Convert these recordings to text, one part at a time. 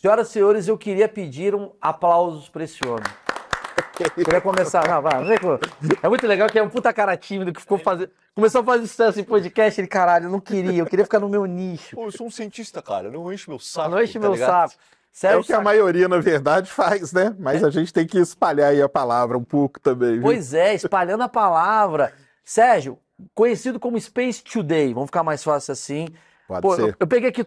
Senhoras e senhores, eu queria pedir aplausos para esse homem. Queria começar. Não, vai, vem com... É muito legal que é um puta cara tímido que ficou fazendo. Começou a fazer sucesso em podcast, ele, caralho, eu queria ficar no meu nicho. Pô, eu sou um cientista, cara, não enche meu saco. Não enche tá meu ligado? saco. É Sérgio o que a maioria, na verdade, faz, né? Mas a gente tem que espalhar aí a palavra um pouco também, viu? Pois é, espalhando a palavra. Sérgio, conhecido como Space Today, vamos ficar mais fácil assim. Pode Pô, ser. eu peguei aqui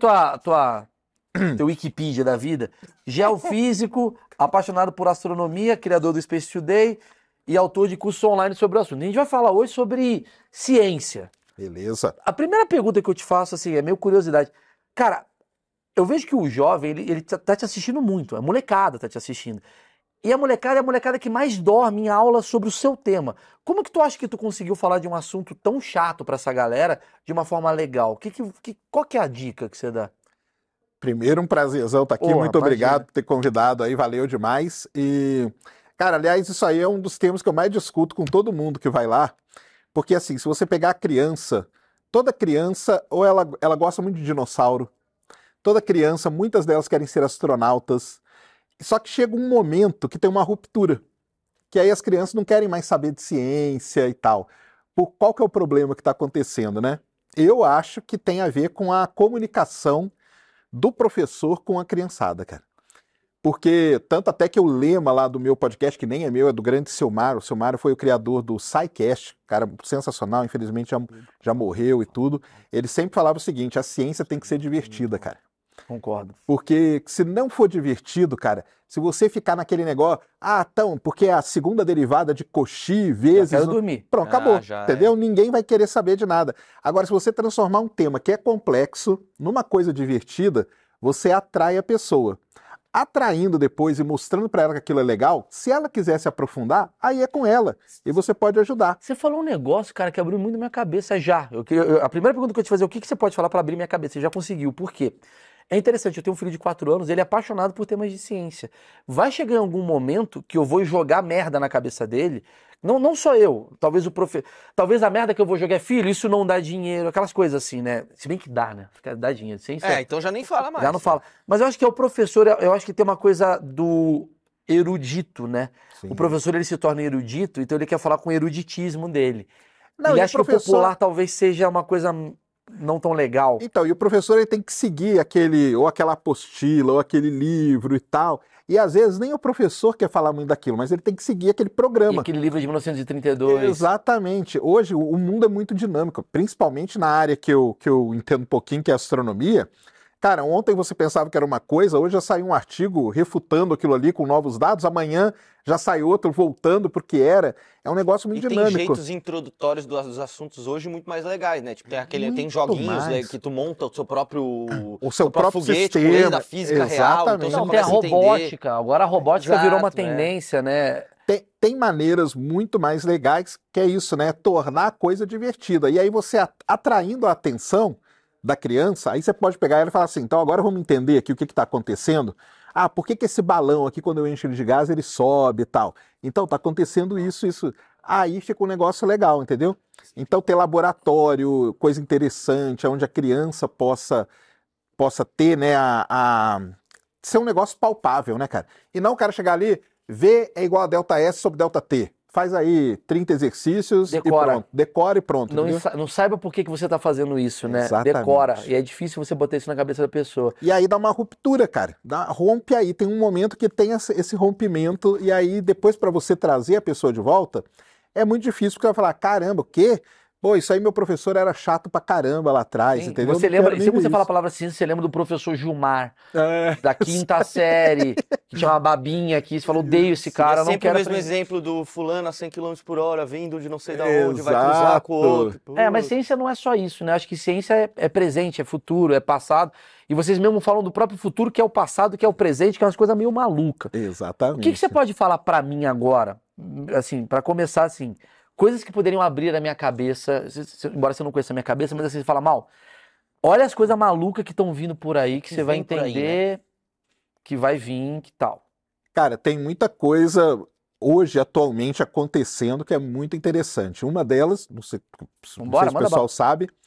teu Wikipedia da vida. Geofísico, apaixonado por astronomia, criador do Space Today e autor de curso online sobre o assunto. A gente vai falar hoje sobre ciência. Beleza. A primeira pergunta que eu te faço, assim, é meio curiosidade. Cara, eu vejo que o jovem, ele tá te assistindo muito, a molecada tá te assistindo. E a molecada é a molecada que mais dorme em aula sobre o seu tema. Como que tu acha que tu conseguiu falar de um assunto tão chato pra essa galera de uma forma legal? Qual que é a dica que você dá? Primeiro, um prazerzão estar aqui. Porra, Muito obrigado imagina. por ter convidado aí, valeu demais. E, cara, aliás, isso aí é um dos temas que eu mais discuto com todo mundo que vai lá. Porque, assim, se você pegar a criança, toda criança, ou ela gosta muito de dinossauro, toda criança, muitas delas querem ser astronautas. Só que chega um momento que tem uma ruptura, que aí as crianças não querem mais saber de ciência e tal. Qual que é o problema que está acontecendo, né? Eu acho que tem a ver com a comunicação do professor com a criançada, cara. Porque, tanto até que o lema lá do meu podcast, que nem é meu, é do grande Silmaro. O Silmaro foi o criador do SciCast, cara sensacional, infelizmente já morreu e tudo. Ele sempre falava o seguinte: a ciência tem que ser divertida, cara. Concordo. Porque se não for divertido, cara, se você ficar naquele negócio, então, porque é a segunda derivada de Cauchy vezes... quero dormir. Pronto, acabou, já entendeu? Ninguém vai querer saber de nada. Agora, se você transformar um tema que é complexo numa coisa divertida, você atrai a pessoa. Atraindo depois e mostrando pra ela que aquilo é legal, se ela quiser se aprofundar, aí é com ela. E você pode ajudar. Você falou um negócio, cara, que abriu muito minha cabeça já. A primeira pergunta que eu te fazer é o que você pode falar pra abrir minha cabeça? Você já conseguiu. Por quê? É interessante, eu tenho um filho de 4 anos, ele é apaixonado por temas de ciência. Vai chegar em algum momento que eu vou jogar merda na cabeça dele. Não só eu, talvez a merda que eu vou jogar é, filho, isso não dá dinheiro, aquelas coisas assim, né? Se bem que dá, né? Dá dinheiro. Ciência então já nem fala mais. já não fala. Mas eu acho que é o professor, eu acho que tem uma coisa do erudito, né? Sim. O professor, ele se torna erudito, então ele quer falar com o eruditismo dele. Não, Ele e o acha que o professor... popular talvez seja uma coisa não tão legal. Então, e o professor ele tem que seguir aquela apostila, ou aquele livro e tal. E às vezes nem o professor quer falar muito daquilo, mas ele tem que seguir aquele E programa. aquele livro de 1932. Exatamente. Hoje o mundo é muito dinâmico, principalmente na área que eu entendo um pouquinho, que é astronomia. Cara, ontem você pensava que era uma coisa, hoje já saiu um artigo refutando aquilo ali com novos dados, amanhã já sai outro voltando porque era. É um negócio muito E dinâmico. tem jeitos introdutórios dos assuntos hoje muito mais legais, né? Tipo, tem Muito joguinhos mais. que tu monta o seu próprio próprio foguete com sistema. lei da física real, então Exatamente. você Não, tem a começa a entender. robótica. Agora a robótica virou uma Exato, né? tendência, né? Tem maneiras muito mais legais, que é isso, né? Tornar a coisa divertida. E aí você atraindo a atenção da criança, aí você pode pegar ela e falar assim, então agora vamos entender aqui o que está acontecendo. Por que esse balão aqui, quando eu encho ele de gás, ele sobe e tal? Então, está acontecendo isso. Aí fica um negócio legal, entendeu? Então, ter laboratório, coisa interessante, onde a criança possa ter, né, ser um negócio palpável, né, cara? E não o cara chegar ali, V é igual a delta S sobre delta T. Faz aí 30 exercícios Decora. e pronto. Decora e pronto. Não saiba por que você tá fazendo isso, né? Exatamente. Decora. E é difícil você botar isso na cabeça da pessoa. E aí dá uma ruptura, cara. Rompe aí. Tem um momento que tem esse rompimento. E aí, depois, para você trazer a pessoa de volta, é muito difícil, porque ela vai falar: caramba, o quê? Pô, isso aí meu professor era chato pra caramba lá atrás, Sim, entendeu? você Não quero lembra, nem sempre ver você fala a isso. palavra ciência, você lembra do professor Gilmar, É, da quinta série, que tinha uma babinha aqui, você falou, odeio esse cara, é não sempre quero o mesmo aprender. exemplo do fulano a 100 km por hora, vindo de não sei da onde, vai cruzar Exato. com o outro. Mas ciência não é só isso, né? Acho que ciência é presente, é futuro, é passado. E vocês mesmo falam do próprio futuro, que é o passado, que é o presente, que é umas coisas meio malucas. Exatamente. O que você pode falar pra mim agora, assim, pra começar assim, coisas que poderiam abrir a minha cabeça, embora você não conheça a minha cabeça, mas assim, você fala, Mal, olha as coisas malucas que estão vindo por aí, que você vai vem por aí, entender que vai vir, que tal. Cara, tem muita coisa hoje, atualmente, acontecendo que é muito interessante. Uma delas, não sei Vambora, se o manda pessoal bala. sabe,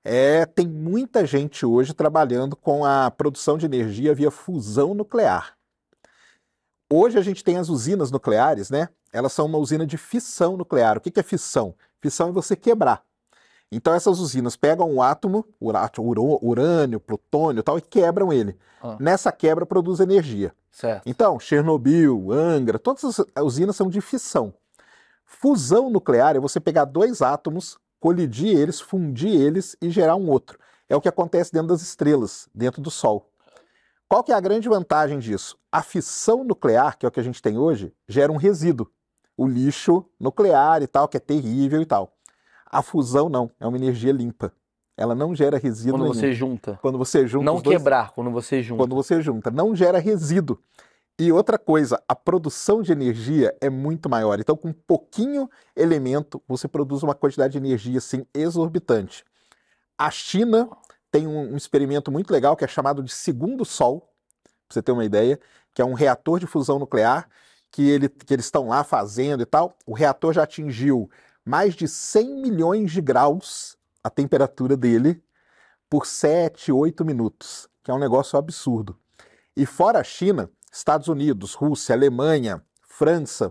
Tem muita gente hoje trabalhando com a produção de energia via fusão nuclear. Hoje a gente tem as usinas nucleares, né? Elas são uma usina de fissão nuclear. O que é fissão? Fissão é você quebrar. Então essas usinas pegam um átomo, urânio, plutônio e tal, e quebram ele. Nessa quebra produz energia. Certo. Então, Chernobyl, Angra, todas as usinas são de fissão. Fusão nuclear é você pegar dois átomos, colidir eles, fundir eles e gerar um outro. É o que acontece dentro das estrelas, dentro do Sol. Qual que é a grande vantagem disso? A fissão nuclear, que é o que a gente tem hoje, gera um resíduo. O lixo nuclear e tal, que é terrível e tal. A fusão não, é uma energia limpa. Ela não gera resíduo nenhum. Quando você junta. Quando você junta Não os dois, quebrar, quando você junta. quando você junta, não gera resíduo. E outra coisa, a produção de energia é muito maior. Então, com pouquinho elemento, você produz uma quantidade de energia assim exorbitante. A China tem um experimento muito legal que é chamado de segundo Sol, para você ter uma ideia, que é um reator de fusão nuclear que eles estão lá fazendo e tal. O reator já atingiu mais de 100 milhões de graus a temperatura dele por 7, 8 minutos, que é um negócio absurdo. E fora a China, Estados Unidos, Rússia, Alemanha, França,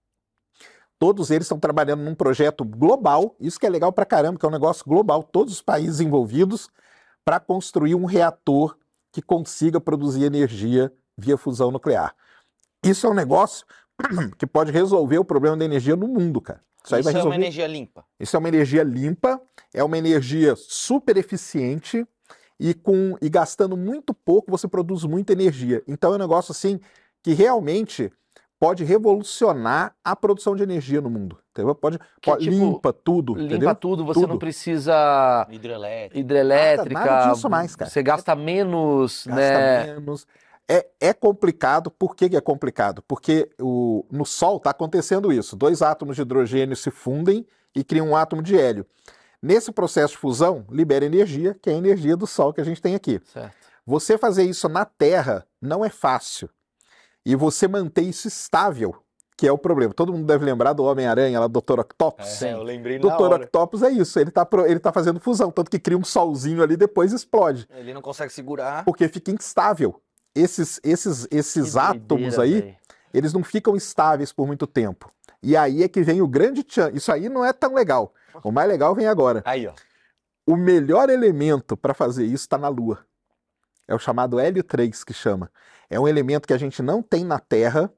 todos eles estão trabalhando num projeto global, isso que é legal pra caramba, que é um negócio global, todos os países envolvidos, para construir um reator que consiga produzir energia via fusão nuclear. Isso é um negócio que pode resolver o problema da energia no mundo, cara. Isso aí vai é uma resolver. energia limpa. Isso é uma energia limpa, é uma energia super eficiente e gastando muito pouco você produz muita energia. Então é um negócio assim que realmente pode revolucionar a produção de energia no mundo. Entendeu? tipo, limpa tudo, Limpa entendeu? tudo, você Tudo. não precisa Hidrelétrica. Nada disso mais, cara. Você gasta menos, Gasta né? menos. É complicado. Por que é complicado? Porque no Sol está acontecendo isso. Dois átomos de hidrogênio se fundem e criam um átomo de hélio. Nesse processo de fusão, libera energia, que é a energia do Sol que a gente tem aqui. Certo. Você fazer isso na Terra não é fácil. E você manter isso estável, que é o problema. Todo mundo deve lembrar do Homem-Aranha, lá do Dr. Octopus. Eu lembrei na Dr. hora. Octopus é isso, ele tá fazendo fusão, tanto que cria um solzinho ali e depois explode. Ele não consegue segurar. Porque fica instável. Esses Que átomos doideira, aí, velho. eles não ficam estáveis por muito tempo. E aí é que vem o grande tchan. Isso aí não é tão legal. O mais legal vem agora. Aí, ó. O melhor elemento para fazer isso está na Lua. É o chamado hélio 3 que chama. É um elemento que a gente não tem na Terra,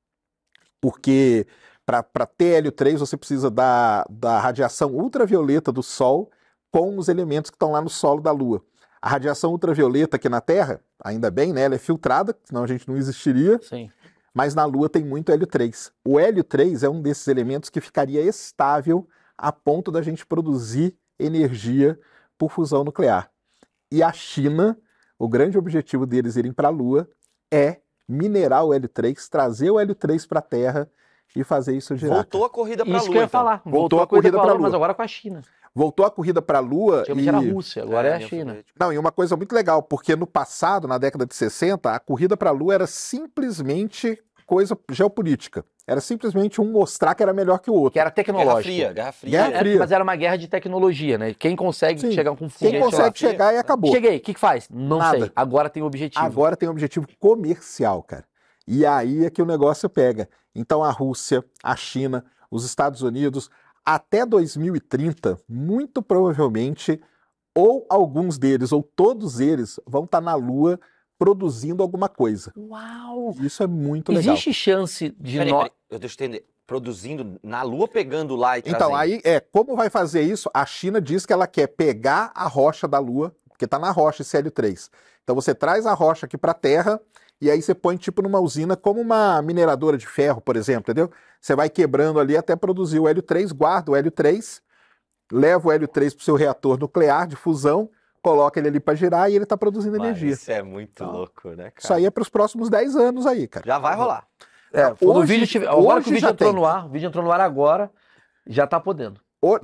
porque para ter hélio 3 você precisa da radiação ultravioleta do Sol com os elementos que estão lá no solo da Lua. A radiação ultravioleta aqui na Terra, ainda bem, né? Ela é filtrada, senão a gente não existiria. Sim. Mas na Lua tem muito hélio 3. O hélio 3 é um desses elementos que ficaria estável a ponto da gente produzir energia por fusão nuclear. E a China, o grande objetivo deles irem para a Lua é minerar o hélio 3, trazer o hélio 3 para a Terra e fazer isso girar. Voltou a corrida pra Isso Lua, que eu ia então. falar. Voltou a corrida pra Lua. Mas agora com a China. Voltou a corrida para a Lua Antigamente era a Rússia, agora é a China. Não, e uma coisa muito legal, porque no passado, na década de 60, a corrida para a Lua era simplesmente coisa geopolítica. Era simplesmente um mostrar que era melhor que o outro. Que era Guerra tecnológico. Fria, Guerra Fria. Guerra Fria. Mas era uma guerra de tecnologia, né? Quem consegue Sim. chegar com um Quem foguete lá? consegue chegar e acabou. Cheguei, o que faz? Não Nada. sei. Agora tem objetivo. Agora tem um objetivo comercial, cara. E aí é que o negócio pega. Então a Rússia, a China, os Estados Unidos, até 2030, muito provavelmente, ou alguns deles, ou todos eles, vão estar na Lua produzindo alguma coisa. Uau! Isso é muito legal. Existe chance de Peraí, nós... deixa eu entender. Produzindo na Lua, pegando lá e Então, trazendo. aí, como vai fazer isso? A China diz que ela quer pegar a rocha da Lua, porque está na rocha esse hélio 3. Então você traz a rocha aqui para a Terra, e aí você põe tipo numa usina, como uma mineradora de ferro, por exemplo, entendeu? Você vai quebrando ali até produzir o hélio 3, guarda o hélio 3, leva o hélio 3 para o seu reator nuclear de fusão, coloca ele ali para girar e ele está produzindo Mas energia. isso é muito louco, né, cara? Isso aí é para os próximos 10 anos aí, cara. Já vai rolar. Quando o Hoje- vídeo tiver... Agora que o hoje vídeo já entrou tem. no ar, o vídeo entrou no ar agora, já tá podendo.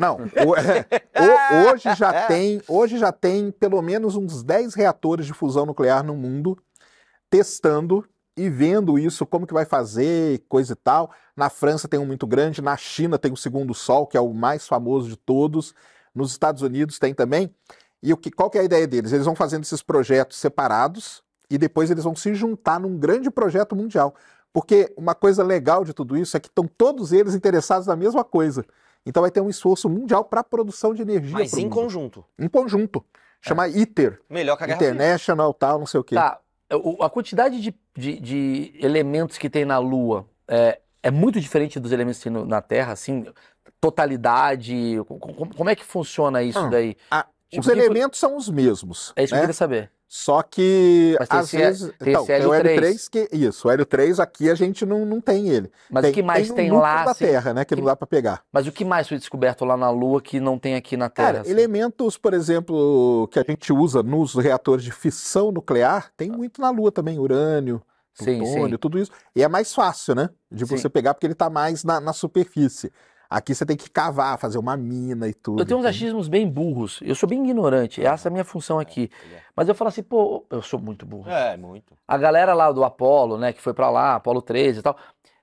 Hoje já tem pelo menos uns 10 reatores de fusão nuclear no mundo testando e vendo isso, como que vai fazer, coisa e tal. Na França tem um muito grande, na China tem o segundo Sol, que é o mais famoso de todos, nos Estados Unidos tem também. E qual que é a ideia deles? Eles vão fazendo esses projetos separados e depois eles vão se juntar num grande projeto mundial. Porque uma coisa legal de tudo isso é que estão todos eles interessados na mesma coisa. Então vai ter um esforço mundial para a produção de energia. Mas pro em mundo. conjunto. Em conjunto. Chama ITER. Melhor que a Guerra Fria. International, tal, não sei o quê. Tá, a quantidade de elementos que tem na Lua é muito diferente dos elementos que tem na Terra, assim, totalidade, como é que funciona isso daí? Os Tipo, elementos são os mesmos. É isso que eu né? queria saber. Só que, Mas tem às vezes... tem Então, esse é o hélio Hélio 3 que... Isso, o Hélio 3 aqui a gente não tem ele. Mas o que mais tem tem o núcleo lá, da assim, Terra, né? Que não dá para pegar. Mas o que mais foi descoberto lá na Lua que não tem aqui na Terra? Cara, assim? elementos, por exemplo, que a gente usa nos reatores de fissão nuclear, tem muito na Lua também, urânio, Sim, plutônio, sim. tudo isso. E é mais fácil, né? De Sim. você pegar, porque ele tá mais na superfície. Aqui você tem que cavar, fazer uma mina e tudo. Eu tenho uns entende? achismos bem burros. Eu sou bem ignorante. Essa é a minha função aqui. Mas eu falo assim, pô, eu sou muito burro. Muito. A galera lá do Apolo, né, que foi pra lá, Apolo 13 e tal,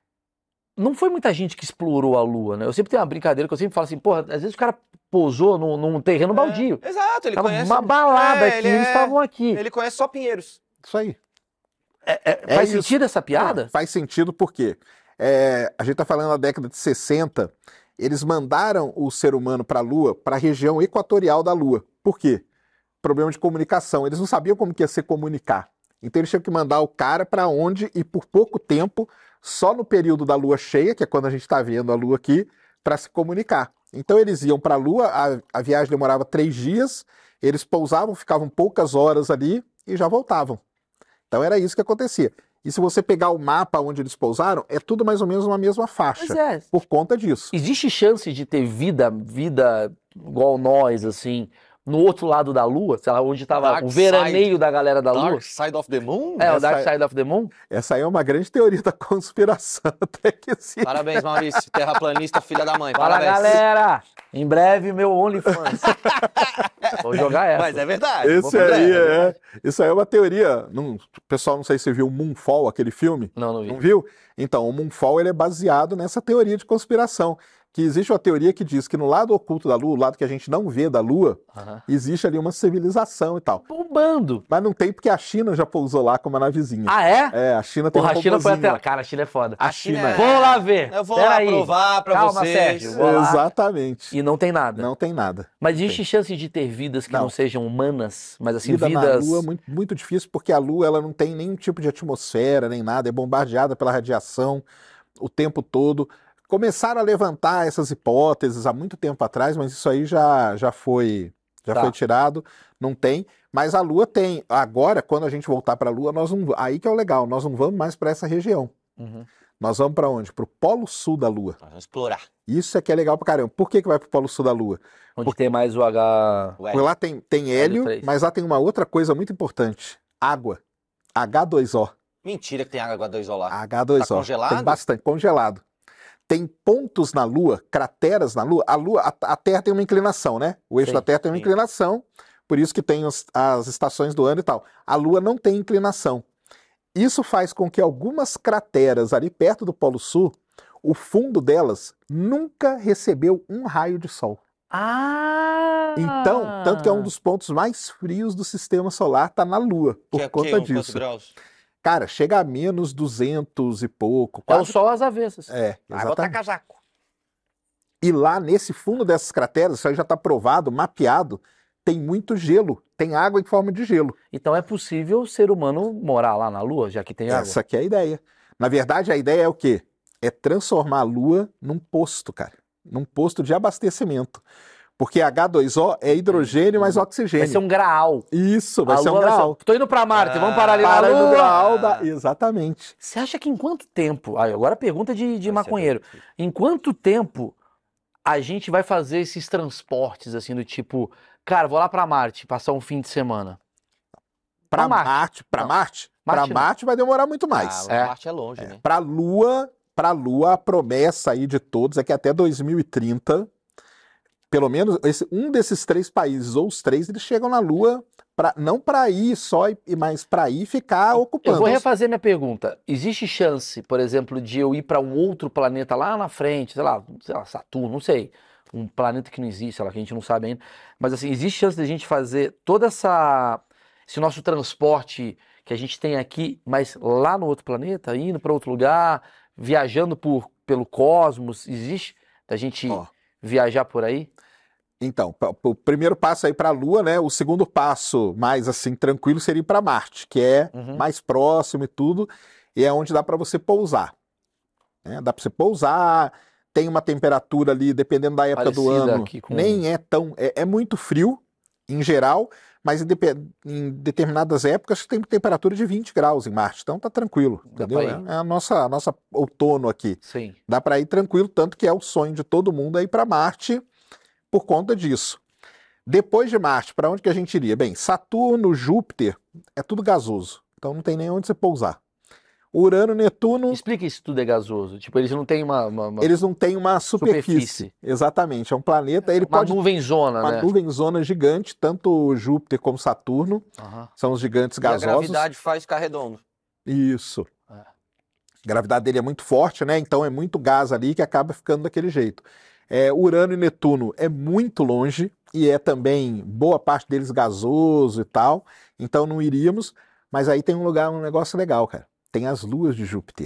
não foi muita gente que explorou a Lua, né? Eu sempre tenho uma brincadeira que eu sempre falo assim, porra, às vezes o cara pousou num terreno baldio. Exato, ele Tava conhece... uma balada aqui, ele eles estavam aqui. Ele conhece só Pinheiros. Isso aí. Faz isso. sentido essa piada? Não, faz sentido porque a gente tá falando na década de 60, eles mandaram o ser humano para a Lua, para a região equatorial da Lua. Por quê? Problema de comunicação. Eles não sabiam como que ia se comunicar. Então eles tinham que mandar o cara para onde e por pouco tempo, só no período da Lua cheia, que é quando a gente está vendo a Lua aqui, para se comunicar. Então eles iam para a Lua, a viagem demorava 3 dias, eles pousavam, ficavam poucas horas ali e já voltavam. Então era isso que acontecia. E se você pegar o mapa onde eles pousaram, é tudo mais ou menos uma mesma faixa, Pois é. por conta disso. Existe chance de ter vida igual nós, assim, no outro lado da Lua? Sei lá, onde tava Dark o veraneio Side. da galera da Lua? Dark Side of the Moon? O Essa Dark Side of the Moon? Essa aí é uma grande teoria da conspiração, até que sim. Parabéns, Maurício. Terraplanista, filha da mãe. Fala, Parabéns. galera! Em breve, meu OnlyFans. Vou jogar essa. Mas é verdade. Esse aí isso aí é uma teoria. O pessoal, não sei se viu o Moonfall, aquele filme. Não vi. Não viu? Então, o Moonfall ele é baseado nessa teoria de conspiração. Que existe uma teoria que diz que no lado oculto da Lua, o lado que a gente não vê da Lua, existe ali uma civilização e tal. Bombando. Mas não tem porque a China já pousou lá como uma navezinha. Ah, é? É, a China tem Porra, um a China foi robozinho até... lá. Cara, a China é foda. A China é... Vou lá ver. Eu vou Pera lá aí. provar pra Calma, vocês. Sérgio. Vou lá. Exatamente. E não tem nada. Não tem nada. Mas existe chance de ter vidas que não Não. sejam humanas, mas assim, Vida na vidas... Lua é muito, muito difícil, porque a Lua ela não tem nenhum tipo de atmosfera, nem nada, é bombardeada pela radiação o tempo todo. Começaram a levantar essas hipóteses há muito tempo atrás, mas isso aí já foi tirado, não tem. Mas a Lua tem. Agora, quando a gente voltar para a Lua, aí que é o legal, nós não vamos mais para essa região. Nós vamos para onde? Para o Polo Sul da Lua. Vamos explorar. Isso é que é legal pra caramba. Por que vai para o Polo Sul da Lua? Onde tem mais o H... Porque lá tem hélio, Hélio 3. mas lá tem uma outra coisa muito importante: água. H2O. Mentira que tem água 2O lá. H2O. Tá congelado? Tem bastante, congelado. Tem pontos na Lua, crateras na Lua. A Terra tem uma inclinação, né? O eixo Sim, da Terra tem uma sim. inclinação, por isso que tem as estações do ano e tal. A Lua não tem inclinação. Isso faz com que algumas crateras ali perto do Polo Sul, o fundo delas nunca recebeu um raio de sol. Ah! Então, tanto que é um dos pontos mais frios do sistema solar, tá na Lua, por Que é conta quantos disso. graus? Cara, chega a menos 200 e pouco. É o Quase... sol às avessas. É, Vai botar exatamente. casaco. E lá nesse fundo dessas crateras, isso aí já está provado, mapeado, tem muito gelo, tem água em forma de gelo. Então é possível o ser humano morar lá na Lua, já que tem água. Essa aqui é a ideia. Na verdade, a ideia é o quê? É transformar a Lua num posto, cara. Num posto de abastecimento. Porque H2O é hidrogênio mais oxigênio. Vai ser um graal. Isso, vai A ser um Lua graal. Tô indo pra Marte, vamos parar ali na Para no Lua. graal da... Exatamente. Você acha que em quanto tempo... Agora a pergunta de maconheiro. Em quanto tempo a gente vai fazer esses transportes, assim, do tipo... Cara, vou lá pra Marte, passar um fim de semana. Para Não, Marte. Marte, para Não. Marte, Marte para não. Marte vai demorar muito mais. Ah, Marte é longe, né? Para a Lua, a promessa aí de todos é que até 2030, pelo menos um desses 3 países, ou os 3, eles chegam na Lua, não para ir só, mas para ir ficar ocupando. Eu vou refazer minha pergunta. Existe chance, por exemplo, de eu ir para um outro planeta lá na frente, sei lá, Saturno, não sei. um planeta que não existe, sei lá, que a gente não sabe ainda. Mas assim, existe chance de a gente fazer esse nosso transporte que a gente tem aqui, mas lá no outro planeta, indo para outro lugar, viajando pelo cosmos, existe da gente Ó, viajar por aí? então, o primeiro passo aí para a Lua, né? O segundo passo mais assim tranquilo seria ir para Marte, que é Uhum. mais próximo e tudo, e é onde dá para você pousar, né? Dá para você pousar, tem uma temperatura ali, dependendo da época do Parecida ano, aqui com. nem é tão, é muito frio em geral, mas em determinadas épocas tem temperatura de 20 graus em Marte, então tá tranquilo, Dá entendeu? pra ir? É a nossa outono aqui. Sim. Dá para ir tranquilo, tanto que é o sonho de todo mundo é ir para Marte por conta disso. Depois de Marte, para onde que a gente iria? Bem, Saturno, Júpiter, é tudo gasoso, então não tem nem onde você pousar. Urano, Netuno, Explica isso tudo é gasoso. Tipo, eles não têm uma eles não têm uma superfície. superfície. Exatamente, é um planeta, ele Uma pode nuvenzona, uma né? nuvenzona gigante, tanto Júpiter como Saturno, Aham. são os gigantes E a gasosos. gravidade faz ficar redondo. Isso. É. A gravidade dele é muito forte, né? Então é muito gás ali que acaba ficando daquele jeito. Urano e Netuno é muito longe e é também boa parte deles gasoso e tal, então não iríamos, mas aí tem um negócio legal, cara. Tem as luas de Júpiter.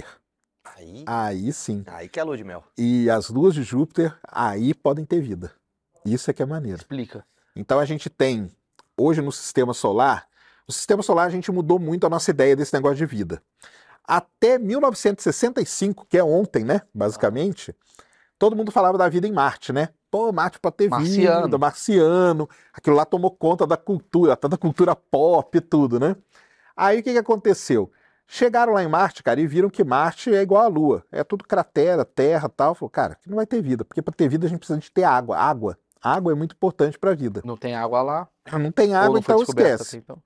Aí sim. Aí que é lua de mel. E as luas de Júpiter, aí podem ter vida. Isso é que é maneiro. Explica. Então a gente tem, hoje no sistema solar, o sistema solar a gente mudou muito a nossa ideia desse negócio de vida. Até 1965, que é ontem, né, basicamente, todo mundo falava da vida em Marte, né? Pô, Marte pode ter Marciano. vida, marciano, aquilo lá tomou conta da cultura, até da cultura pop e tudo, né? Aí o que aconteceu? Chegaram lá em Marte, cara, e viram que Marte é igual à Lua. É tudo cratera, terra e tal. Falou, cara, aqui não vai ter vida, porque para ter vida a gente precisa de ter água. Água é muito importante para a vida. Não tem água lá? Não tem Ou água, não foi então descoberta esquece. até então?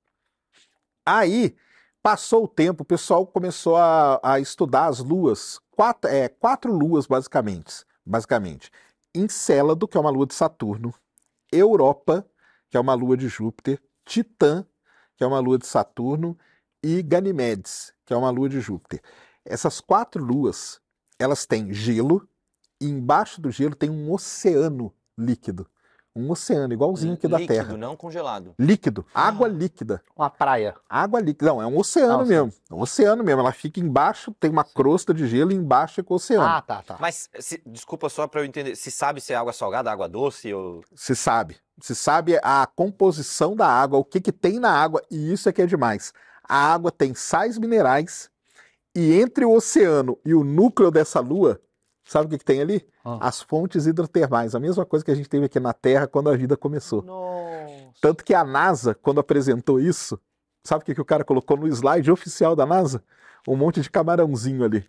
Aí, passou o tempo, o pessoal começou a estudar as luas, quatro luas basicamente. Encélado, que é uma lua de Saturno, Europa, que é uma lua de Júpiter, Titã, que é uma lua de Saturno, e Ganimedes, que é uma lua de Júpiter. Essas quatro luas, elas têm gelo, e embaixo do gelo tem um oceano líquido. Um oceano, igualzinho aqui da Líquido, Terra. não congelado. Líquido, água líquida. Uma praia. Água líquida, não, é um oceano Ah, mesmo. É um oceano mesmo. Ela fica embaixo, tem uma crosta de gelo e embaixo é com o oceano. Ah, tá. Mas, desculpa só pra eu entender, se sabe se é água salgada, água doce ou... Se sabe. Se sabe a composição da água, o que que tem na água, e isso é que é demais. A água tem sais minerais e entre o oceano e o núcleo dessa lua, sabe o que que tem ali? As fontes hidrotermais, a mesma coisa que a gente teve aqui na Terra quando a vida começou. Nossa. Tanto que a NASA, quando apresentou isso, sabe o que que o cara colocou no slide oficial da NASA? Um monte de camarãozinho ali.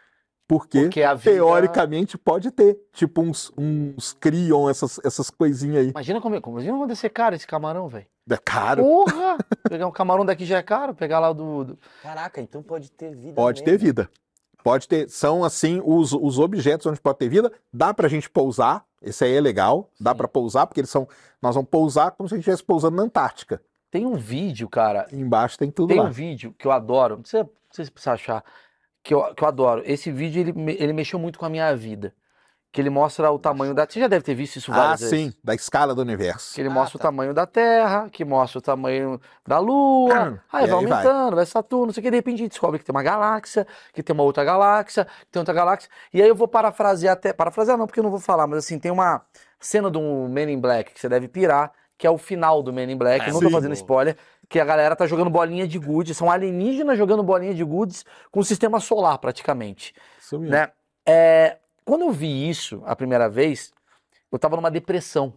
Porque a vida... teoricamente pode ter, tipo uns Crion, essas coisinhas aí. Imagina como deve ser caro esse camarão, velho. É caro. Porra! Pegar um camarão daqui já é caro, pegar lá Caraca, então pode ter vida Pode ter mesmo. vida. Pode ter. São assim os objetos onde pode ter vida. Dá pra gente pousar. Esse aí é legal. Dá pra pousar, porque nós vamos pousar como se a gente estivesse pousando na Antártica. Tem um vídeo, cara. Embaixo tem tudo Tem lá. um vídeo que eu adoro. Não sei se precisa achar. Que eu adoro. Esse vídeo, ele mexeu muito com a minha vida. Que ele mostra o tamanho da... Você já deve ter visto isso várias vezes. Sim, da escala do universo. Que ele mostra o tamanho da Terra, que mostra o tamanho da Lua, aí vai aumentando, vai Saturno, não sei o que, de repente a gente descobre que tem uma galáxia, que tem uma outra galáxia, que tem outra galáxia, e aí eu vou parafrasear não, porque eu não vou falar, mas assim, tem uma cena do Men in Black que você deve pirar, que é o final do Men in Black, eu não tô sim. fazendo spoiler, que a galera tá jogando bolinha de gude, são alienígenas jogando bolinha de gudes com o sistema solar, praticamente, Isso mesmo. né? Quando eu vi isso a primeira vez, eu tava numa depressão.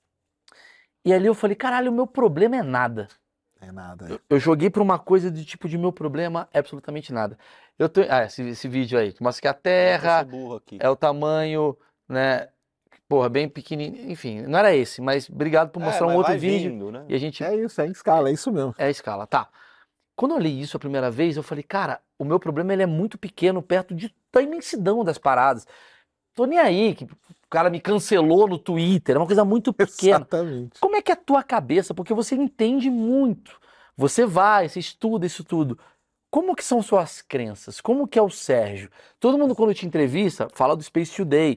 E ali eu falei, caralho, o meu problema é nada. É nada. Eu joguei pra uma coisa de tipo de meu problema é absolutamente nada. Esse vídeo aí, que mostra que a Terra burro aqui. é o tamanho, né? Porra, bem pequenininho. Enfim, não era esse, mas obrigado por mostrar um mas outro vai vídeo. vindo, né? E a gente. É isso, é em escala, é isso mesmo. É a escala, tá. Quando eu li isso a primeira vez, eu falei, cara, o meu problema ele é muito pequeno perto da imensidão das paradas. Tô nem aí, que o cara me cancelou no Twitter, é uma coisa muito pequena. Exatamente. Como é que é a tua cabeça? Porque você entende muito. Você você estuda isso tudo. Como que são suas crenças? Como que é o Sérgio? Todo mundo quando te entrevista fala do Space Today.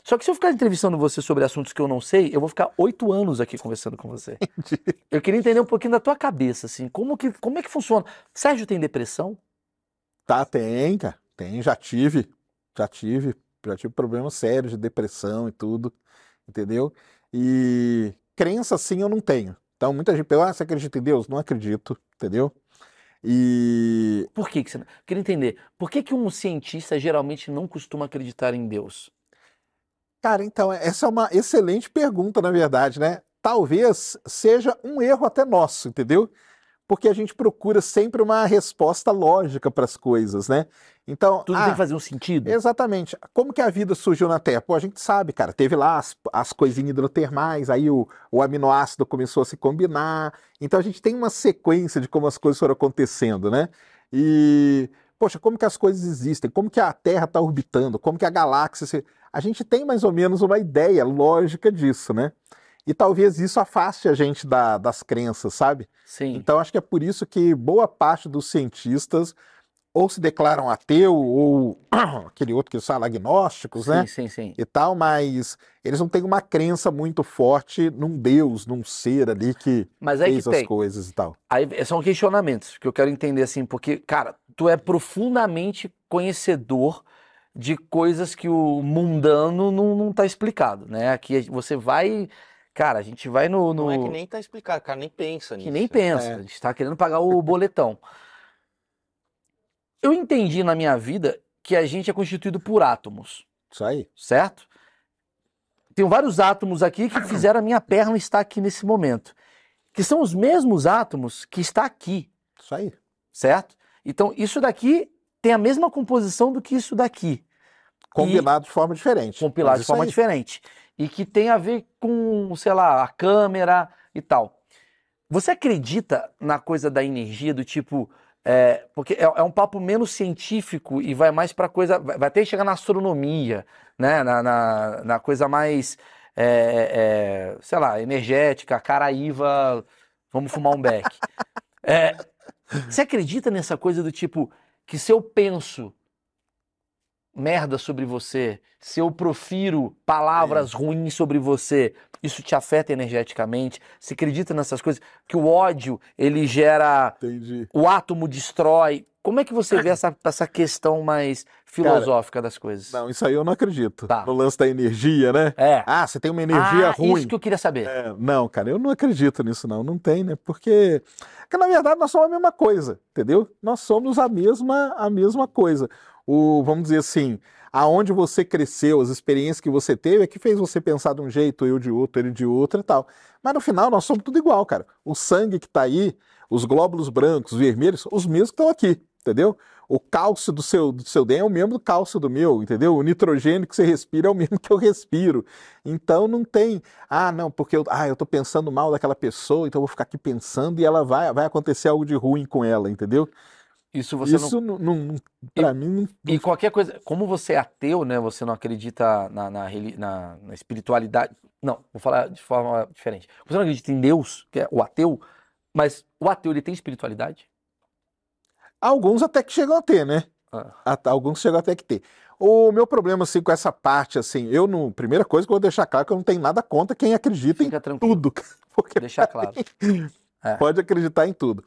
Só que se eu ficar entrevistando você sobre assuntos que eu não sei, eu vou ficar 8 anos aqui conversando com você. Eu queria entender um pouquinho da tua cabeça, assim, como é que funciona? Sérgio tem depressão? Tá, tem, cara. Tem, Já tive. Já tive problemas sérios de depressão e tudo, entendeu? E crença, sim, eu não tenho. Então, muita gente pergunta, você acredita em Deus? Não acredito, entendeu? E, Por que você não... Queria entender, por que um cientista geralmente não costuma acreditar em Deus? cara, então, essa é uma excelente pergunta, na verdade, né? Talvez seja um erro até nosso, entendeu? Porque a gente procura sempre uma resposta lógica para as coisas, né? Então, Tudo tem que fazer um sentido? exatamente. Como que a vida surgiu na Terra? Pô, a gente sabe, cara. Teve lá as coisinhas hidrotermais, aí o aminoácido começou a se combinar. Então a gente tem uma sequência de como as coisas foram acontecendo, né? E, poxa, como que as coisas existem? Como que a Terra está orbitando? Como que a galáxia se... A gente tem mais ou menos uma ideia lógica disso, né? E talvez isso afaste a gente das crenças, sabe? Sim. Então acho que é por isso que boa parte dos cientistas ou se declaram ateu, ou aquele outro que fala agnósticos, né? Sim. E tal, mas eles não têm uma crença muito forte num Deus, num ser ali que Mas aí fez que as tem. coisas e tal. Aí são questionamentos que eu quero entender assim, porque, cara, tu é profundamente conhecedor de coisas que o mundano não tá explicado, né? Aqui você vai, cara, a gente vai no... Não é que nem tá explicado, o cara nem pensa Que nisso. nem pensa, É. a gente tá querendo pagar o boletão. Eu entendi na minha vida que a gente é constituído por átomos, Isso aí, certo? Tem vários átomos aqui que fizeram a minha perna estar aqui nesse momento, que são os mesmos átomos que está aqui, isso aí. certo? Então, isso daqui tem a mesma composição do que isso daqui. Combinado de forma diferente. Compilado Mas de isso forma aí. diferente. E que tem a ver com, sei lá, a câmera e tal. Você acredita na coisa da energia, do tipo... porque é um papo menos científico e vai mais pra coisa... Vai até chegar na astronomia, né? Na coisa mais, sei lá, energética, caraíva, vamos fumar um beck. Você acredita nessa coisa do tipo, que se eu penso merda sobre você, se eu profiro palavras ruins sobre você, isso te afeta energeticamente? Você acredita nessas coisas? Que o ódio, ele gera... Entendi. O átomo destrói. Como é que você vê essa questão mais filosófica das coisas? Não, isso aí eu não acredito. Tá. No lance da energia, né? É. Ah, você tem uma energia ruim. Isso que eu queria saber. Não, cara, eu não acredito nisso, não. Não tem, né? Porque na verdade, nós somos a mesma coisa, entendeu? Nós somos a mesma coisa. Vamos dizer assim, aonde você cresceu, as experiências que você teve, é que fez você pensar de um jeito, eu de outro, ele de outro e tal. Mas no final, nós somos tudo igual, cara. O sangue que tá aí, os glóbulos brancos, vermelhos, os mesmos que estão aqui, entendeu? O cálcio do seu DNA é o mesmo do cálcio do meu, entendeu? O nitrogênio que você respira é o mesmo que eu respiro. Então não tem, não, porque eu tô pensando mal daquela pessoa, então eu vou ficar aqui pensando e ela vai acontecer algo de ruim com ela, entendeu? Isso você Isso pra mim não... E qualquer coisa, como você é ateu, né? Você não acredita na espiritualidade. Não, vou falar de forma diferente. Você não acredita em Deus, que é o ateu, mas o ateu, ele tem espiritualidade? Alguns até que chegam a ter, né? Alguns chegam até que ter. O meu problema, assim, com essa parte, assim, primeira coisa que eu vou deixar claro é que eu não tenho nada contra quem acredita Fica em tranquilo. tudo. Porque Deixar claro. pode acreditar em tudo.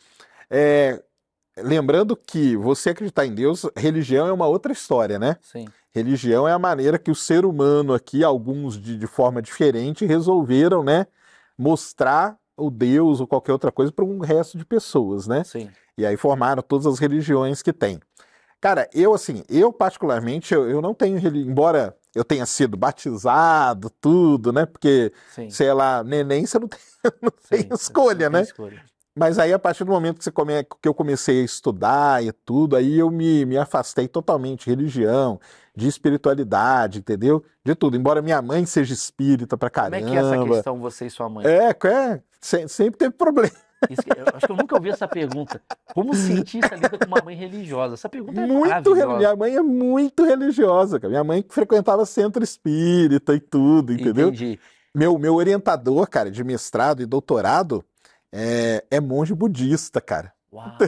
Lembrando que você acreditar em Deus, religião é uma outra história, né? Sim. Religião é a maneira que o ser humano aqui, alguns de forma diferente, resolveram, né, mostrar o Deus ou qualquer outra coisa para um resto de pessoas, né? Sim. E aí formaram todas as religiões que tem. Cara, eu particularmente, eu não tenho religião, embora eu tenha sido batizado, tudo, né? Porque, Sim. sei lá, neném você não tem escolha, né? Mas aí, a partir do momento que eu comecei a estudar e tudo, aí eu me afastei totalmente de religião, de espiritualidade, entendeu? De tudo. Embora minha mãe seja espírita pra caramba. Como é que é essa questão, você e sua mãe? Sempre teve problema. Eu acho que eu nunca ouvi essa pergunta. Como cientista lida com uma mãe religiosa? Essa pergunta é maravilhosa. Minha mãe é muito religiosa, cara. Minha mãe frequentava centro espírita e tudo, entendeu? Entendi. Meu orientador, cara, de mestrado e doutorado é monge budista, cara. Uau.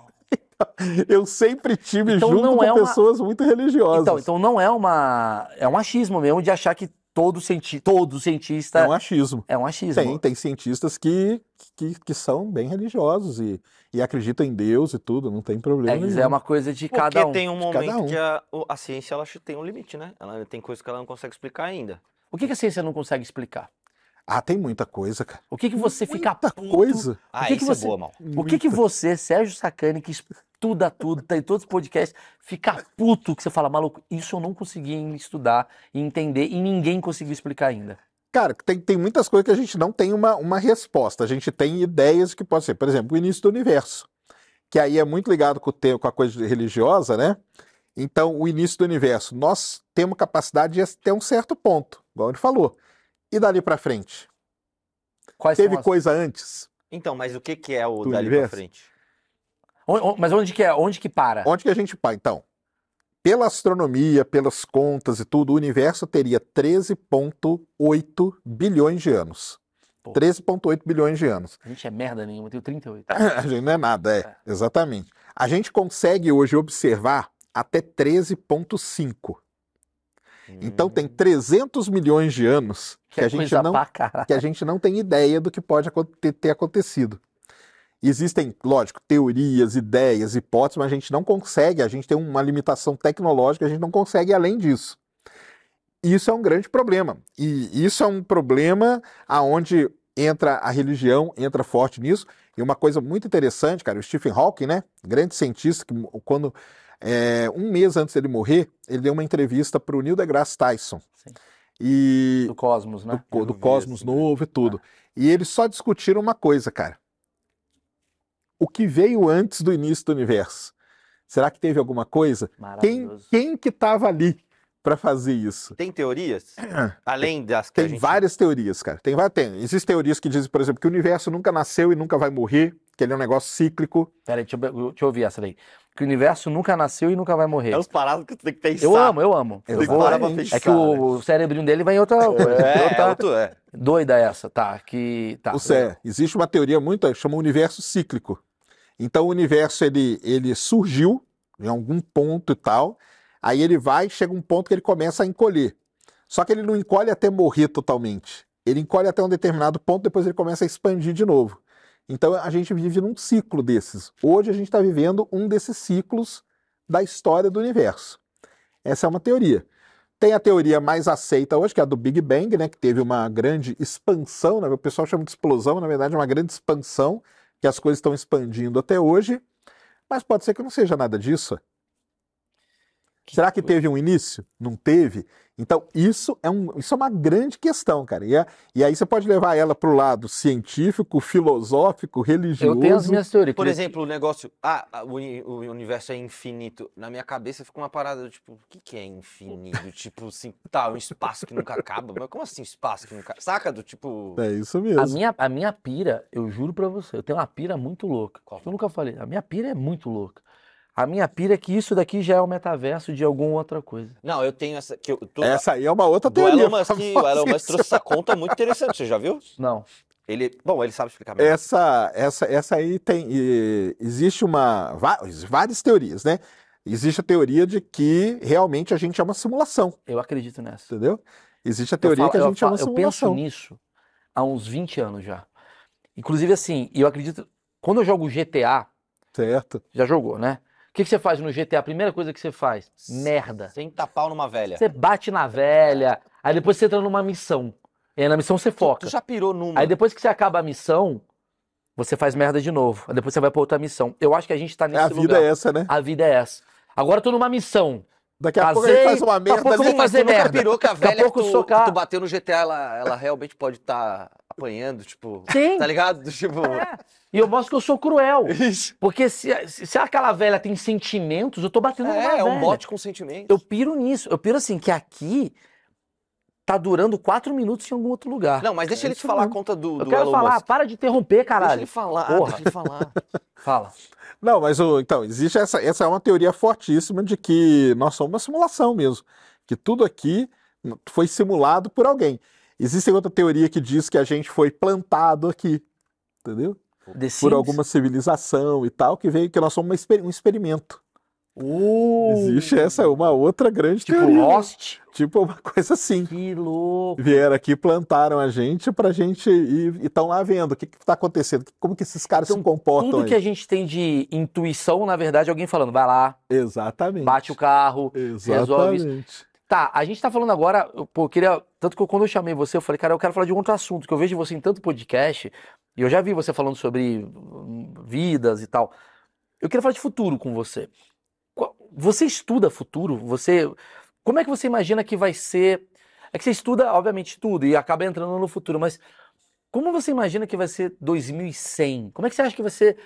Eu sempre tive Então junto não com é pessoas muito religiosas. Então não é um achismo mesmo de achar que todo cientista É um achismo. é um achismo. Tem cientistas que são bem religiosos e acreditam em Deus e tudo, não tem problema Isso nenhum. é uma coisa de Porque cada um. tem um cada momento um. que a ciência ela tem um limite, né? Ela tem coisas que ela não consegue explicar ainda. O que a ciência não consegue explicar? Ah, tem muita coisa, cara. O que você fica Muita puto? coisa. Ah, que isso você- é boa, mal. O que você, Sérgio Sacani, que estuda tudo, tá em todos os podcasts, fica puto que você fala, maluco, isso eu não consegui estudar e entender e ninguém conseguiu explicar ainda. Cara, tem muitas coisas que a gente não tem uma resposta. A gente tem ideias que pode ser, por exemplo, o início do universo, que aí é muito ligado com a coisa religiosa, né? Então, o início do universo, nós temos capacidade de até um certo ponto, igual ele falou. E dali pra frente? Quais Teve são as... coisa antes? Então, mas o que é o Do dali pra universo? frente? Mas onde que é? Onde que para? Onde que a gente para? Então, pela astronomia, pelas contas e tudo, o universo teria 13,8 bilhões de anos. Pô. 13,8 bilhões de anos. A gente é merda nenhuma, eu tenho 38. A gente não é nada, exatamente. A gente consegue hoje observar até 13,5. Então tem 300 milhões de anos que a gente coisa não pra caralho. que a gente não tem ideia do que pode ter acontecido. Existem, lógico, teorias, ideias, hipóteses, mas a gente não consegue, a gente tem uma limitação tecnológica, a gente não consegue ir além disso. Isso é um grande problema. E isso é um problema aonde entra a religião, entra forte nisso. E uma coisa muito interessante, cara, o Stephen Hawking, né, grande cientista, que quando um mês antes dele morrer, ele deu uma entrevista para o Neil deGrasse Tyson. Sim. E Do Cosmos, né? do vi Cosmos isso, né? Novo e tudo. E eles só discutiram uma coisa, cara. O que veio antes do início do universo? Será que teve alguma coisa? Maravilhoso. Quem que estava ali para fazer isso? Tem teorias? Além das que a Tem gente... várias teorias, cara. Existem teorias que dizem, por exemplo, que o universo nunca nasceu e nunca vai morrer, que ele é um negócio cíclico. Peraí, deixa eu ouvir essa daí. Que o universo nunca nasceu e nunca vai morrer. É os paradas que tu tem que pensar. Eu amo. Tem que parar pra pensar, É que o cérebrinho dele vai em outra coisa. É. Doida essa, tá? Existe uma teoria muito, chama universo cíclico. Então o universo ele surgiu em algum ponto e tal, aí ele chega um ponto que ele começa a encolher. Só que ele não encolhe até morrer totalmente. Ele encolhe até um determinado ponto, depois ele começa a expandir de novo. Então a gente vive num ciclo desses. Hoje a gente está vivendo um desses ciclos da história do universo. Essa é uma teoria. Tem a teoria mais aceita hoje, que é a do Big Bang, né, que teve uma grande expansão, né, o pessoal chama de explosão, na verdade é uma grande expansão, que as coisas estão expandindo até hoje, mas pode ser que não seja nada disso. Será que teve um início? Não teve? Então, isso é uma grande questão, cara. E aí você pode levar ela para o lado científico, filosófico, religioso. Eu tenho as minhas teorias. Por exemplo, o negócio... o universo é infinito. Na minha cabeça fica uma parada, tipo, o que é infinito? Tipo, assim, um espaço que nunca acaba. Mas como assim espaço que nunca acaba? Saca? Do tipo... É isso mesmo. A minha pira, eu juro pra você, eu tenho uma pira muito louca. Eu nunca falei. A minha pira é muito louca. A minha pira é que isso daqui já é o metaverso de alguma outra coisa. Não, eu tenho essa... Essa aí é uma outra do teoria. Elon Musk, o Elon Musk trouxe essa conta muito interessante, você já viu? Não. Ele sabe explicar melhor. Essa aí tem... Existe várias teorias, né? Existe a teoria de que realmente a gente é uma simulação, Eu acredito nessa. entendeu? Existe a teoria que a gente é uma Eu penso simulação. nisso há uns 20 anos já. Inclusive assim, eu acredito... Quando eu jogo GTA, Certo. já jogou, né? O que você faz no GTA? A primeira coisa que você faz? Merda. Sem tapar numa velha. Você bate na velha, aí depois você entra numa missão. E aí na missão você foca. Tu já pirou numa. Aí depois que você acaba a missão, você faz merda de novo. Aí depois você vai pra outra missão. Eu acho que a gente tá nesse A lugar. vida é essa, né? A vida é essa. Agora eu tô numa missão. Daqui a pouco a Casei, gente faz uma daqui a merda pouco eu ali. vou fazer Tu nunca merda. pirou que a Daqui a velha pouco que socar- tu bateu no GTA, ela realmente pode estar apanhando, tipo... Sim. Tá ligado? Tipo... E eu mostro que eu sou cruel. Isso. Porque se aquela velha tem sentimentos, eu tô batendo numa É velha. um bot com sentimento. Eu piro nisso. Eu piro assim, que aqui tá durando 4 minutos em algum outro lugar. Não, mas deixa ele te isso falar a mesmo. conta do eu quero Elon falar, Musk. para de interromper, Deixa caralho. ele falar, Porra. deixa ele falar. Fala. Não, mas então, existe essa é uma teoria fortíssima de que nós somos uma simulação mesmo. Que tudo aqui foi simulado por alguém. Existe outra teoria que diz que a gente foi plantado aqui, entendeu? The Por Sims? alguma civilização e tal, que nós somos um experimento. Existe essa, uma outra grande Tipo teoria. Lost? Tipo uma coisa assim. Que louco. Vieram aqui, plantaram a gente pra gente ir e estão lá vendo o que tá acontecendo, como que esses caras se comportam Tudo aí. que a gente tem de intuição, na verdade, é alguém falando, vai lá, Exatamente. bate o carro, resolve isso. Exatamente. Tá, a gente tá falando agora, pô, eu queria, tanto que quando eu chamei você, eu falei, cara, eu quero falar de um outro assunto, que eu vejo você em tanto podcast, e eu já vi você falando sobre vidas e tal. Eu queria falar de futuro com você. Você estuda futuro? Como é que você imagina que vai ser? É que você estuda, obviamente, tudo e acaba entrando no futuro, mas como você imagina que vai ser 2100? Como é que você acha que vai ser?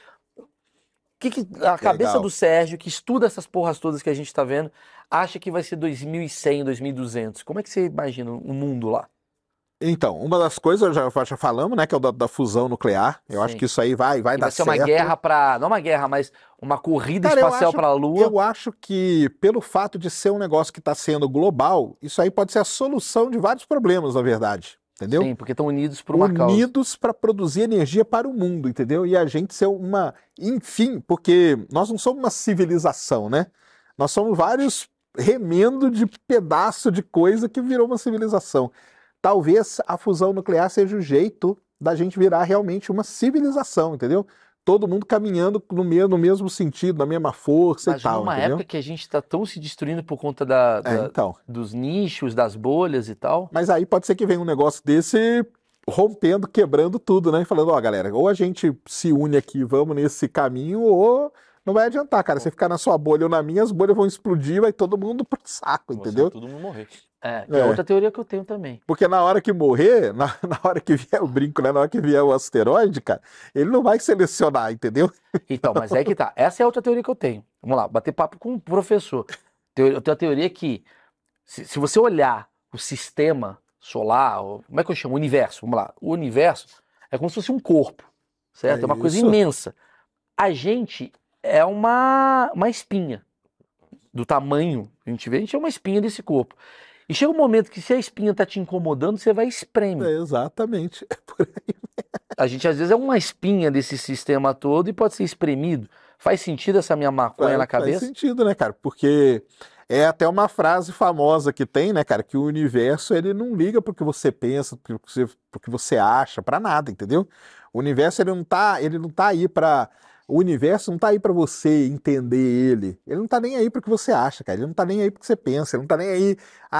A cabeça Legal. do Sérgio, que estuda essas porras todas que a gente tá vendo, acha que vai ser 2100, 2200? Como é que você imagina o mundo lá? Então, uma das coisas, já falamos, né, que é o da fusão nuclear. Eu acho Sim. que isso aí vai E dar vai ser uma certo. guerra não uma guerra, mas uma corrida Cara, espacial para a Lua. eu acho que pelo fato de ser um negócio que está sendo global, isso aí pode ser a solução de vários problemas, na verdade. Entendeu? Sim, porque estão unidos por uma causa. Unidos para produzir energia para o mundo, entendeu? E a gente ser uma. Enfim, porque nós não somos uma civilização, né? Nós somos vários remendos de pedaço de coisa que virou uma civilização. Talvez a fusão nuclear seja o jeito da gente virar realmente uma civilização, entendeu? Todo mundo caminhando no mesmo sentido, na mesma força Mas e tal, numa entendeu? época que a gente está tão se destruindo por conta Então. dos nichos, das bolhas e tal. Mas aí pode ser que venha um negócio desse rompendo, quebrando tudo, né? E falando, ó, galera, ou a gente se une aqui, vamos nesse caminho, ou não vai adiantar, cara. Você ficar na sua bolha ou na minha, as bolhas vão explodir, vai todo mundo pro saco, entendeu? Todo mundo morrer. Que é outra teoria que eu tenho também. Porque na hora que morrer, na hora que vier o brinco, né? Na hora que vier o asteroide, cara, ele não vai selecionar, entendeu? Então, mas é que tá. Essa é outra teoria que eu tenho. Vamos lá, bater papo com o professor. Eu tenho a teoria que, se você olhar o sistema solar, como é que eu chamo? O universo, vamos lá. O universo é como se fosse um corpo, certo? É uma coisa isso. imensa. A gente é uma espinha. Do tamanho que a gente vê, a gente é uma espinha desse corpo. E chega um momento que se a espinha tá te incomodando, você vai e espreme. Exatamente. É por aí. A gente às vezes é uma espinha desse sistema todo e pode ser espremido. Faz sentido essa minha maconha na cabeça? Faz sentido, né, cara? Porque é até uma frase famosa que tem, né, cara? Que o universo, ele não liga pro que você pensa, pro que você acha, pra nada, entendeu? O universo, ele não tá aí pra... O universo não tá aí pra você entender ele. Ele não tá nem aí pro que você acha, cara. Ele não tá nem aí pro que você pensa. Ele não tá nem aí...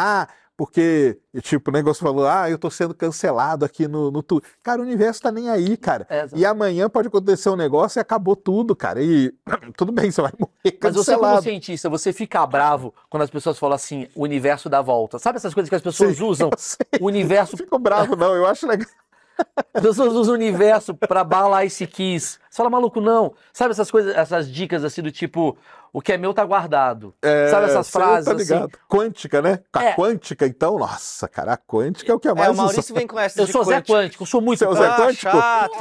porque, tipo, o negócio falou, eu tô sendo cancelado aqui no Twitter. Cara, o universo tá nem aí, cara. E amanhã pode acontecer um negócio e acabou tudo, cara. E tudo bem, você vai morrer cancelado. Mas você, como cientista, você fica bravo quando as pessoas falam assim, o universo dá volta. Sabe essas coisas que as pessoas usam? O universo... Não fico bravo, não. Eu acho legal. As pessoas usam o universo pra balar esse kiss. Você fala, maluco, não. Sabe essas coisas, essas dicas assim do tipo, o que é meu tá guardado. Sabe essas frases tá ligado. assim? Quântica, né? A quântica, então, nossa, cara, a quântica é o que é mais o Maurício vem com essa Eu sou Zé Quântico, eu sou muito Você é o Zé Quântico? chato,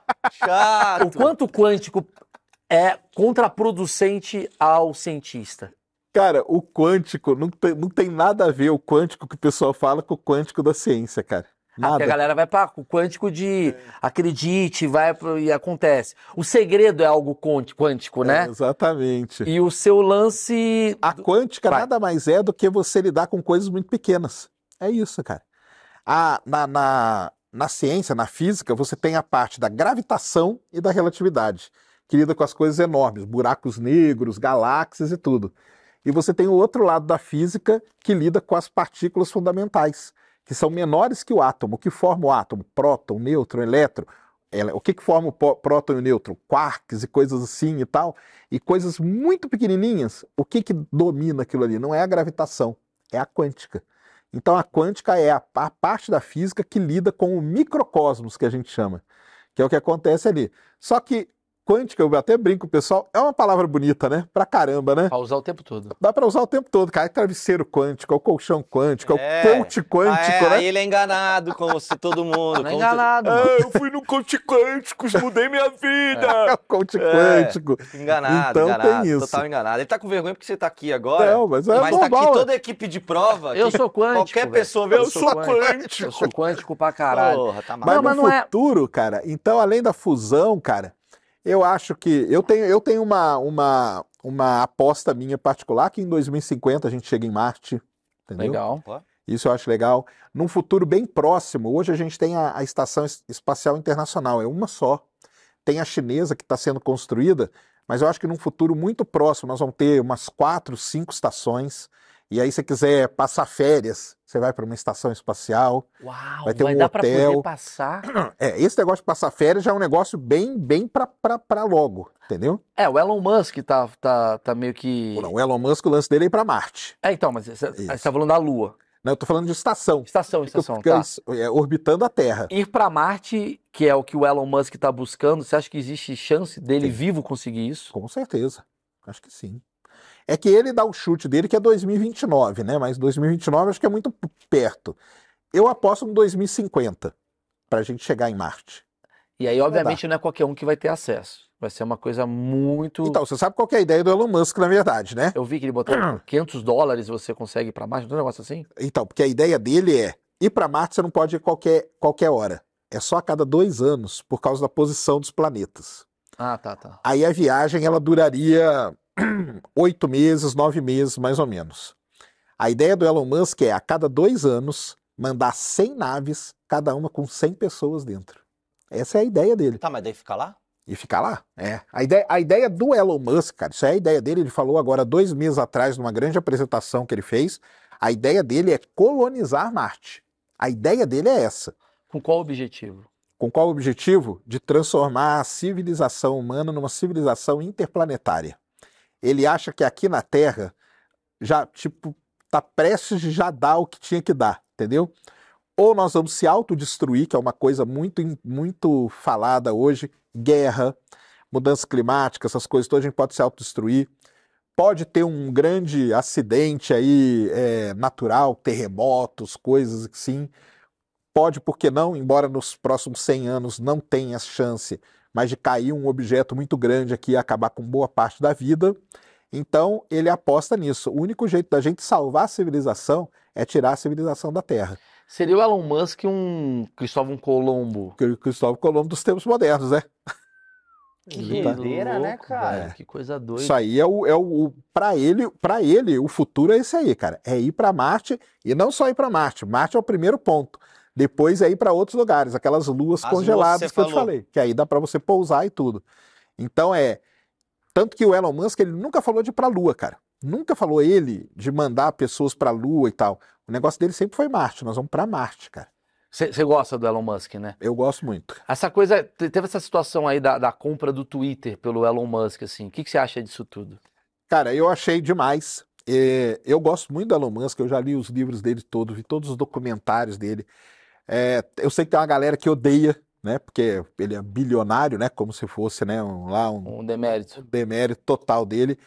chato. O quanto o quântico é contraproducente ao cientista. Cara, o quântico não tem nada a ver o quântico que o pessoal fala com o quântico da ciência, cara. Nada. Porque a galera vai para o quântico de acredite, e acontece. O segredo é algo quântico, né? Exatamente. E o seu lance... A quântica nada mais é do que você lidar com coisas muito pequenas. É isso, cara. Na ciência, na física, você tem a parte da gravitação e da relatividade, que lida com as coisas enormes, buracos negros, galáxias e tudo. E você tem o outro lado da física, que lida com as partículas fundamentais, que são menores que o átomo. O que forma o átomo? Próton, nêutron, elétron. O que forma o próton e o nêutron? Quarks e coisas assim e tal. E coisas muito pequenininhas. O que domina aquilo ali? Não é a gravitação, é a quântica. Então a quântica é a parte da física que lida com o microcosmos, que a gente chama. Que é o que acontece ali. Só que quântica, eu até brinco, pessoal, é uma palavra bonita, né? Pra caramba, né? Pra usar o tempo todo. Dá pra usar o tempo todo, cara. É travesseiro quântico, é o colchão quântico, é o coach quântico, né? Aí ele é enganado, como você, todo mundo. Não é enganado, mano. Eu fui no coach quântico, mudei minha vida. É o coach quântico. Enganado, então enganado, tem isso. Total enganado. Ele tá com vergonha porque você tá aqui agora. Não, mas é mas normal, tá aqui toda a equipe de prova. Eu sou quântico, Qualquer velho. pessoa vê, eu sou quântico. quântico. Eu sou quântico pra caralho. Porra, tá Mas maluco. no futuro, cara, então além da fusão, cara, eu acho que eu tenho uma uma aposta minha particular que em 2050 a gente chega em Marte, entendeu? Legal. Isso eu acho legal. Num futuro bem próximo, hoje a gente tem a Estação Espacial Internacional, é uma só. Tem a chinesa que está sendo construída, mas eu acho que num futuro muito próximo nós vamos ter umas 4, 5 estações. E aí, se você quiser passar férias, você vai para uma estação espacial. Uau, Vai ter um dar para hotel. poder passar. Esse negócio de passar férias já é um negócio bem para logo, entendeu? O Elon Musk tá meio que... Não, o Elon Musk, o lance dele é ir para Marte. Então, mas você tá falando da Lua. Não, eu tô falando de estação. Estação, Fica tá. orbitando a Terra. Ir para Marte, que é o que o Elon Musk tá buscando, você acha que existe chance dele vivo conseguir isso? Com certeza, acho que sim. É que ele dá o chute dele que é 2029, né? Mas 2029 acho que é muito perto. Eu aposto em 2050 pra gente chegar em Marte. E aí, obviamente, não é qualquer um que vai ter acesso. Vai ser uma coisa muito... Então, você sabe qual que é a ideia do Elon Musk, na verdade, né? Eu vi que ele botou $500 você consegue ir pra Marte, não é um negócio assim? Então, porque a ideia dele é ir pra Marte você não pode ir qualquer hora. É só a cada 2 anos, por causa da posição dos planetas. Ah, tá. Aí a viagem, ela duraria 8 meses, 9 meses, mais ou menos. A ideia do Elon Musk é, a cada 2 anos, mandar 100 naves, cada uma com 100 pessoas dentro. Essa é a ideia dele. Tá, mas daí fica lá? E ficar lá. A ideia do Elon Musk, cara, isso é a ideia dele, ele falou agora 2 meses atrás, numa grande apresentação que ele fez, a ideia dele é colonizar Marte. A ideia dele é essa. Com qual objetivo? Com qual objetivo? De transformar a civilização humana numa civilização interplanetária. Ele acha que aqui na Terra já, tá prestes de já dar o que tinha que dar, entendeu? Ou nós vamos se autodestruir, que é uma coisa muito falada hoje, guerra, mudança climática, essas coisas todas, a gente pode se autodestruir. Pode ter um grande acidente aí natural, terremotos, coisas assim. Pode, por que não, embora nos próximos 100 anos não tenha chance, mas de cair um objeto muito grande aqui e acabar com boa parte da vida. Então, ele aposta nisso. O único jeito da gente salvar a civilização é tirar a civilização da Terra. Seria o Elon Musk um Cristóvão Colombo? Cristóvão Colombo dos tempos modernos, né? Que doideira, né, cara? Velho, que coisa doida. Isso aí para ele, o futuro é esse aí, cara. É ir para Marte, e não só ir para Marte. Marte é o primeiro ponto. Depois é ir para outros lugares, aquelas luas congeladas que eu te falei, que aí dá para você pousar e tudo. Então tanto que o Elon Musk, ele nunca falou de ir pra Lua, cara. Nunca falou ele de mandar pessoas pra Lua e tal. O negócio dele sempre foi Marte, nós vamos pra Marte, cara. Você gosta do Elon Musk, né? Eu gosto muito. Essa coisa, teve essa situação aí da compra do Twitter pelo Elon Musk, assim. O que você acha disso tudo? Cara, eu achei demais. Eu gosto muito do Elon Musk, eu já li os livros dele todos, vi todos os documentários dele. Eu sei que tem uma galera que odeia, né? Porque ele é bilionário, né? Como se fosse, né? Um demérito. Um demérito total dele.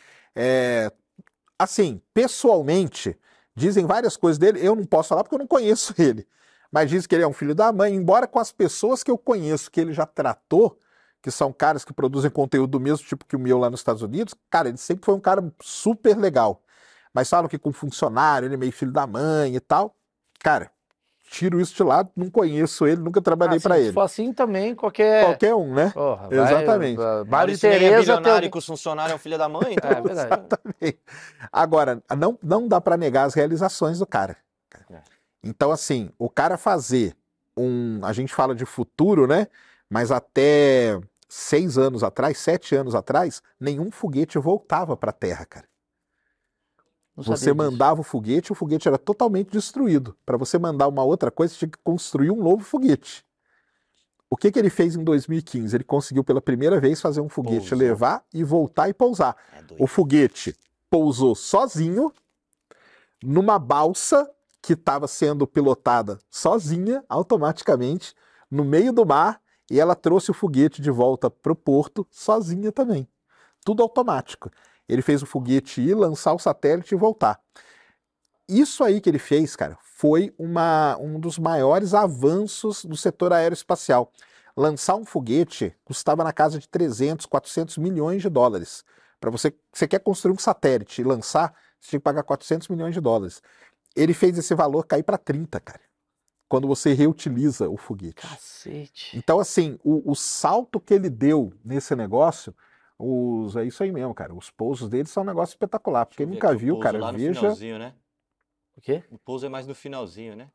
Assim, pessoalmente, dizem várias coisas dele. Eu não posso falar porque eu não conheço ele. Mas dizem que ele é um filho da mãe. Embora com as pessoas que eu conheço, que ele já tratou, que são caras que produzem conteúdo do mesmo tipo que o meu lá nos Estados Unidos, cara, ele sempre foi um cara super legal. Mas falam que com funcionário, ele é meio filho da mãe e tal. Cara, tiro isso de lado, não conheço ele, nunca trabalhei pra ele. Se for assim também, qualquer um, né? Porra, exatamente. Mário Se nem é Tereza bilionário e que os funcionários é um filho da mãe, então... É verdade. Exatamente. Agora, não dá pra negar as realizações do cara. Então, assim, o cara fazer a gente fala de futuro, né? Mas até 6 anos atrás, 7 anos atrás, nenhum foguete voltava pra Terra, cara. Você mandava o foguete era totalmente destruído. Para você mandar uma outra coisa, você tinha que construir um novo foguete. O que ele fez em 2015? Ele conseguiu pela primeira vez fazer um foguete levar e voltar e pousar. O foguete pousou sozinho numa balsa que estava sendo pilotada sozinha, automaticamente, no meio do mar, e ela trouxe o foguete de volta para o porto sozinha também. Tudo automático. Ele fez o foguete ir, lançar o satélite e voltar. Isso aí que ele fez, cara, foi um dos maiores avanços do setor aeroespacial. Lançar um foguete custava na casa de 300, 400 milhões de dólares. Para você quer construir um satélite e lançar, você tinha que pagar 400 milhões de dólares. Ele fez esse valor cair para 30, cara, quando você reutiliza o foguete. Cacete. Então, assim, o salto que ele deu nesse negócio É isso aí mesmo, cara. Os pousos deles são um negócio espetacular. Porque quem Deixa eu ver nunca aqui o viu, pouso cara, lá no veja. finalzinho, né? O quê? O pouso é mais no finalzinho, né?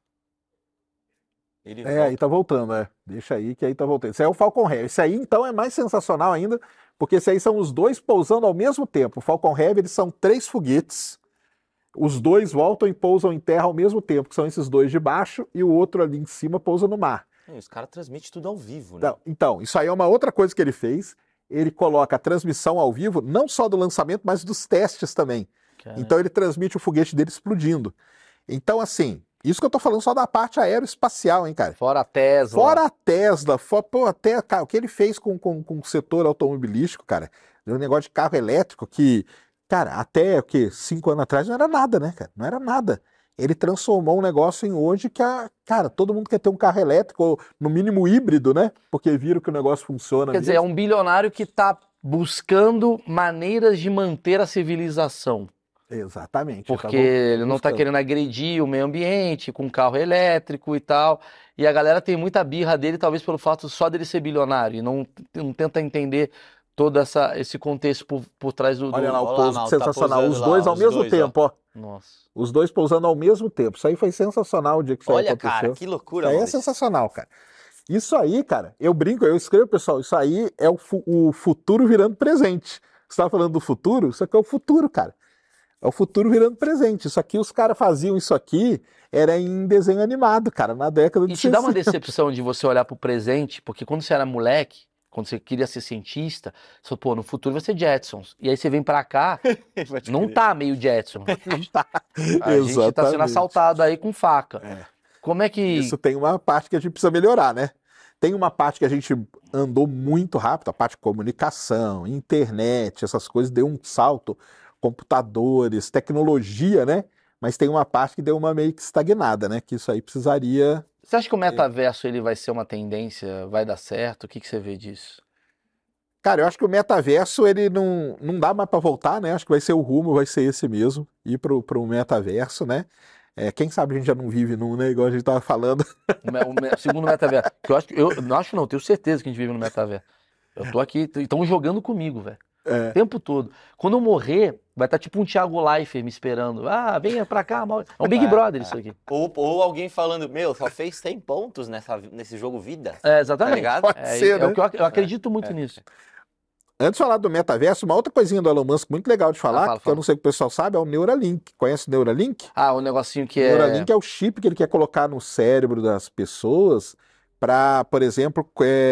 Ele É, aí volta. tá voltando, é. Deixa aí que aí tá voltando. Esse aí é o Falcon Heavy. Esse aí, então, é mais sensacional ainda, porque esse aí são os dois pousando ao mesmo tempo. O Falcon Heavy, eles são 3 foguetes. Os dois voltam e pousam em terra ao mesmo tempo, que são esses dois de baixo, e o outro ali em cima pousa no mar. Os caras transmitem tudo ao vivo, né? Então, isso aí é uma outra coisa que ele fez. Ele coloca a transmissão ao vivo, não só do lançamento, mas dos testes também. Cara, Então ele transmite o foguete dele explodindo. Então, assim, isso que eu tô falando só da parte aeroespacial, hein, cara? fora a Tesla. Fora a Tesla, pô, até, cara, o que ele fez com o setor automobilístico, cara, um negócio de carro elétrico que, cara, até o quê? 5 anos atrás não era nada, né, cara? Não era nada. Ele transformou um negócio em hoje que, cara, todo mundo quer ter um carro elétrico, ou no mínimo híbrido, né? Porque viram que o negócio funciona Quer dizer, é mesmo. um bilionário que está buscando maneiras de manter a civilização. Exatamente. Porque ele não está buscando. querendo agredir o meio ambiente com carro elétrico e tal. E a galera tem muita birra dele, talvez pelo fato só dele ser bilionário, e não tenta entender todo esse contexto por trás do. Olha lá o Olha lá, pouso, Mal, tá sensacional. pousando Os lá, dois ao os mesmo dois, ó. tempo, ó. Nossa. Os dois pousando ao mesmo tempo. Isso aí foi sensacional o dia que isso aí Olha, aconteceu. cara, que loucura, Isso aí é Maurício. sensacional, cara. Isso aí, cara, eu brinco, eu escrevo, pessoal, isso aí é o futuro virando presente. Você estava falando do futuro? Isso aqui é o futuro, cara. É o futuro virando presente. Isso aqui, os caras faziam isso aqui, era em desenho animado, cara, na década de E te dá uma 60. decepção de você olhar pro presente, porque quando você era moleque, quando você queria ser cientista, você falou, pô, no futuro vai ser Jetsons. E aí você vem pra cá, Pode não crer. tá meio Jetson. A gente tá sendo Exatamente. assaltado aí com faca. É. Como é que. Isso tem uma parte que a gente precisa melhorar, né? Tem uma parte que a gente andou muito rápido, a parte de comunicação, internet, essas coisas, deu um salto, computadores, tecnologia, né? Mas tem uma parte que deu uma meio que estagnada, né? Que isso aí precisaria. Você acha que o metaverso ele vai ser uma tendência, vai dar certo? O que você vê disso? Cara, eu acho que o metaverso, ele não dá mais para voltar, né? Acho que vai ser o rumo, vai ser esse mesmo, ir pro metaverso, né? Quem sabe a gente já não vive num, né? Igual a gente tava falando. O segundo metaverso. Que eu não acho não, tenho certeza que a gente vive no metaverso. Eu tô aqui, estão jogando comigo, velho. É. O tempo todo. Quando eu morrer, vai estar tipo um Thiago Leifert me esperando. Ah, venha pra cá, Mauro. É um Big Brother isso aqui. Ou alguém falando, meu, só fez 100 pontos nesse jogo vida. É, exatamente. Tá ligado? Pode ser, É né? o que eu acredito muito nisso. Antes de falar do metaverso, uma outra coisinha do Elon Musk muito legal de falar, fala, que eu não sei se o pessoal sabe, é o Neuralink. Conhece o Neuralink? Ah, o negocinho que O é. Neuralink é o chip que ele quer colocar no cérebro das pessoas para, por exemplo,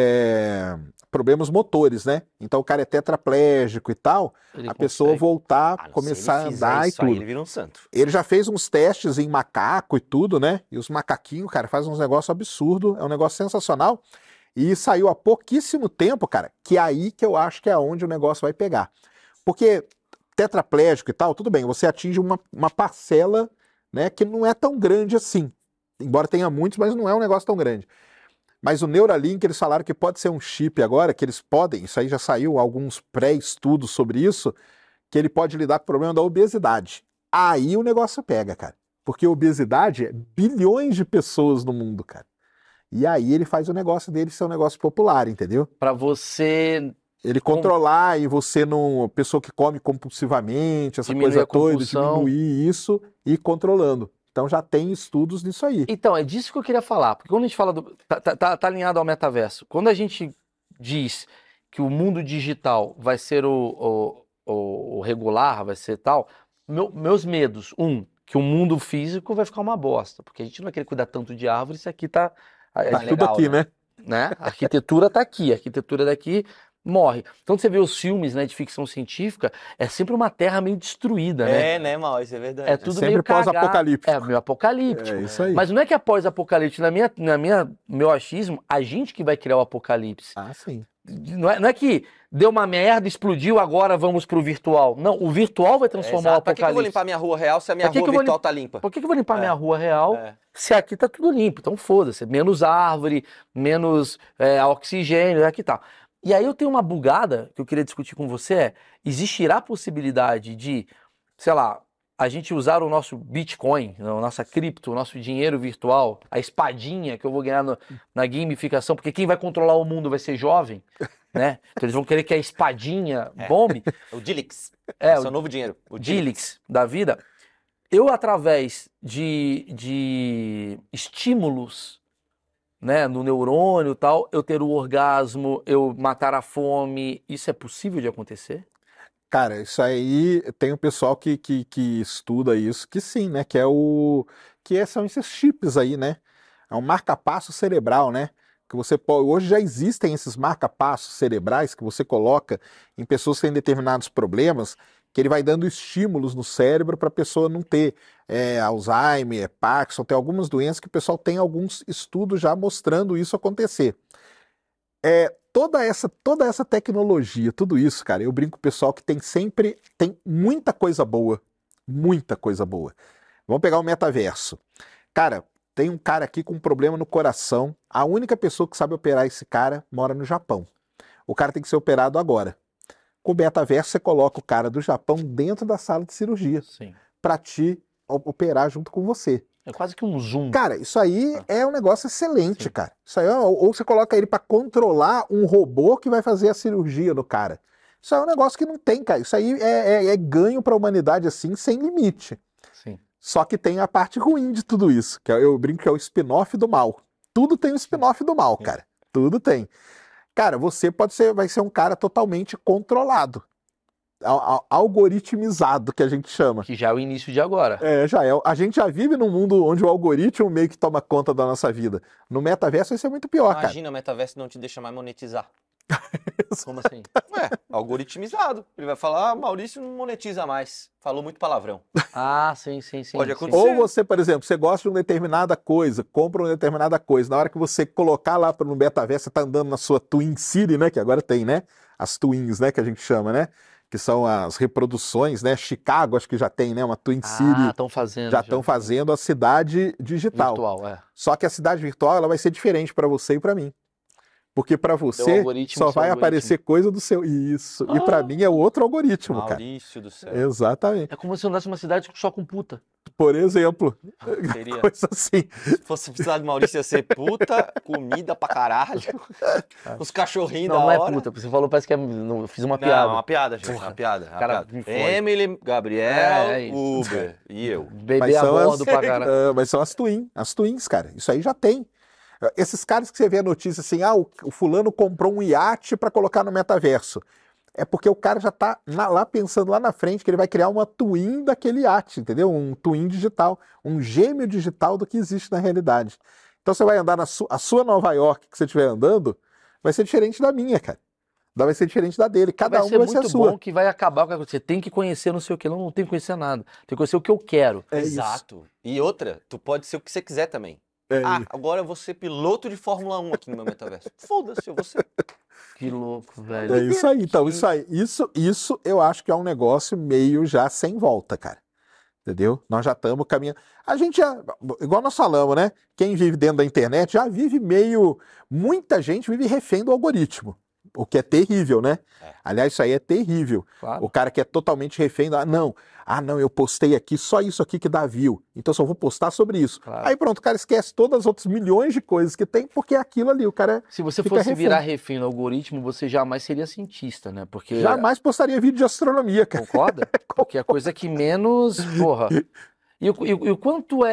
problemas motores, né? Então o cara é tetraplégico e tal, Ele a pessoa consegue. voltar, Ah, começar a se ele fizer andar e isso aí, tudo. ele vira um santo. Ele já fez uns testes em macaco e tudo, né? E os macaquinhos, cara, fazem uns negócios absurdos, é um negócio sensacional. E saiu há pouquíssimo tempo, cara, que é aí que eu acho que é onde o negócio vai pegar. Porque tetraplégico e tal, tudo bem, você atinge uma parcela, né, que não é tão grande assim. Embora tenha muitos, mas não é um negócio tão grande. Mas o Neuralink, eles falaram que pode ser um chip agora, que eles podem, isso aí já saiu alguns pré-estudos sobre isso, que ele pode lidar com o problema da obesidade. Aí o negócio pega, cara. Porque obesidade é bilhões de pessoas no mundo, cara. E aí ele faz o negócio dele ser um negócio popular, entendeu? Pra você Ele controlar e você não. Pessoa que come compulsivamente, essa Diminuir coisa a toda, compulsão. diminuir isso e ir controlando. Então já tem estudos nisso aí. Então, é disso que eu queria falar, porque quando a gente fala do. Tá alinhado ao metaverso. Quando a gente diz que o mundo digital vai ser o regular, vai ser tal, meus medos, que o mundo físico vai ficar uma bosta, porque a gente não vai querer cuidar tanto de árvore, isso aqui tá. Tá tudo legal, aqui, né? né? A arquitetura tá aqui, a arquitetura daqui morre. Então você vê os filmes, né, de ficção científica, é sempre uma terra meio destruída, né? Né, Mal, isso é verdade. É tudo sempre meio cagado. pós-apocalíptico. É meio apocalíptico. É isso aí. Mas não é que é pós-apocalipse, meu achismo, a gente que vai criar o apocalipse. Ah, sim. Não é que deu uma merda, explodiu, agora vamos pro virtual. Não, o virtual vai transformar o Pra que eu vou apocalipse. limpar minha rua real se a minha Pra que rua que eu vou virtual tá limpa? Por que eu vou limpar minha rua real É. se aqui tá tudo limpo? Então foda-se, menos árvore, menos oxigênio, aqui tá. E aí eu tenho uma bugada que eu queria discutir com você, existirá a possibilidade de, sei lá, a gente usar o nosso Bitcoin, a nossa cripto, o nosso dinheiro virtual, a espadinha que eu vou ganhar na gamificação, porque quem vai controlar o mundo vai ser jovem. né? Então eles vão querer que a espadinha bombe. O Dilix. É, Esse é o o novo dinheiro. O Dilix da vida. Eu, através de estímulos, né, no neurônio e tal, eu ter o orgasmo, eu matar a fome, isso é possível de acontecer? Cara, isso aí tem um pessoal que estuda isso, que sim, né? São esses chips aí, né? É um marca-passo cerebral, né? Que você pode, hoje já existem esses marca-passos cerebrais que você coloca em pessoas que têm determinados problemas, que ele vai dando estímulos no cérebro para a pessoa não ter Alzheimer, Parkinson, tem algumas doenças que o pessoal tem alguns estudos já mostrando isso acontecer. Toda essa tecnologia, tudo isso, cara, eu brinco com o pessoal que tem muita coisa boa, muita coisa boa. Vamos pegar o metaverso. Cara, tem um cara aqui com um problema no coração, a única pessoa que sabe operar esse cara mora no Japão. O cara tem que ser operado agora. Com o metaverso, você coloca o cara do Japão dentro da sala de cirurgia Sim. para te operar junto com você. É quase que um zoom. Cara, isso aí é um negócio excelente, Sim. cara. Isso aí, ou você coloca ele para controlar um robô que vai fazer a cirurgia no cara. Isso aí é um negócio que não tem, cara. Isso aí é ganho para a humanidade assim, sem limite. Sim. Só que tem a parte ruim de tudo isso, que eu brinco que é o spin-off do mal. Tudo tem o spin-off do mal, cara. Tudo tem. Cara, vai ser um cara totalmente controlado. Algoritmizado, que a gente chama. Que já é o início de agora. Já é. A gente já vive num mundo onde o algoritmo meio que toma conta da nossa vida. No metaverso isso é muito pior, cara. Imagina, o metaverso não te deixa mais monetizar. Como assim? Ué, algoritmizado. Ele vai falar, Maurício não monetiza mais. Falou muito palavrão. Ah, sim. Pode acontecer. Ou você, por exemplo, você gosta de uma determinada coisa, compra uma determinada coisa. Na hora que você colocar lá no metaverso, você tá andando na sua Twin City, né? Que agora tem, né? As Twins, né? Que a gente chama, né? Que são as reproduções, né? Chicago, acho que já tem, né? Uma Twin City. Estão fazendo. Já estão fazendo a cidade digital. Virtual, é. Só que a cidade virtual ela vai ser diferente para você e para mim. Porque para você algoritmo, só seu vai algoritmo. aparecer coisa do seu. Isso. E para mim é outro algoritmo, cara. Maurício do céu. Exatamente. É como se eu andasse numa cidade só com puta. Por exemplo. Seria. Coisa assim. Se fosse precisar de Maurício, ia ser puta, comida pra caralho. Os cachorrinhos da Não hora. é puta. Você falou, parece que eu fiz uma Não, piada. uma piada, gente. Porra. Uma piada. Cara, me foi. Emily, Gabriel, É isso. Uber e eu. Beber a bordo pra caralho. Mas são as twins, cara. Isso aí já tem. Esses caras que você vê a notícia assim, o fulano comprou um iate para colocar no metaverso. É porque o cara já tá lá pensando lá na frente que ele vai criar uma twin daquele iate, entendeu? Um twin digital, um gêmeo digital do que existe na realidade. Então você vai andar a sua Nova York que você estiver andando, vai ser diferente da minha, cara. Vai ser diferente da dele. Cada um vai ser a muito sua. bom que vai acabar com a coisa. Você tem que conhecer não sei o que. Não tem que conhecer nada. Tem que conhecer o que eu quero. Exato. E outra, tu pode ser o que você quiser também. Agora eu vou ser piloto de Fórmula 1 aqui no meu metaverso. Foda-se, eu vou ser. Que louco, velho. É isso aí. Então, isso eu acho que é um negócio meio já sem volta, cara. Entendeu? Nós já estamos caminhando. A gente já, igual nós falamos, né? Quem vive dentro da internet já vive meio. Muita gente vive refém do algoritmo. O que é terrível, né? Aliás, isso aí é terrível. Claro. O cara que é totalmente refém do. Não, eu postei aqui só isso aqui que dá view. Então só vou postar sobre isso. Claro. Aí pronto, o cara esquece todas as outras milhões de coisas que tem, porque é aquilo ali. O cara. Se você fica fosse refém. virar refém no algoritmo, você jamais seria cientista, né? Porque. Jamais postaria vídeo de astronomia, cara. Concorda? Porque é a coisa que menos. Porra. E o quanto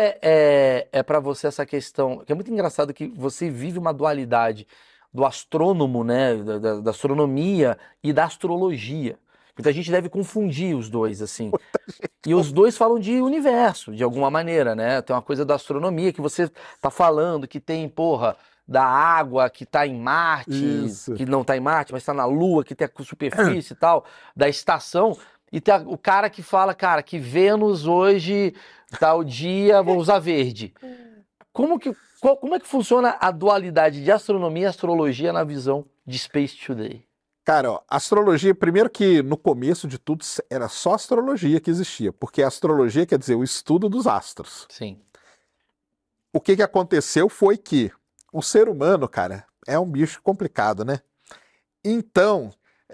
é para você essa questão. Que é muito engraçado que você vive uma dualidade do astrônomo, né? Da astronomia e da astrologia. Muita gente deve confundir os dois, assim. E os dois falam de universo, de alguma maneira, né? Tem uma coisa da astronomia que você tá falando, que tem, porra, da água que tá em Marte, Isso. que não tá em Marte, mas tá na Lua, que tem a superfície e tal, da estação. E tem o cara que fala, cara, que Vênus hoje, tal dia, vou usar verde. Como é que funciona a dualidade de astronomia e astrologia na visão de Space Today? Cara, ó, astrologia, primeiro que no começo de tudo era só astrologia que existia, porque a astrologia quer dizer o estudo dos astros. Sim. O que aconteceu foi que o ser humano, cara, é um bicho complicado, né? Então,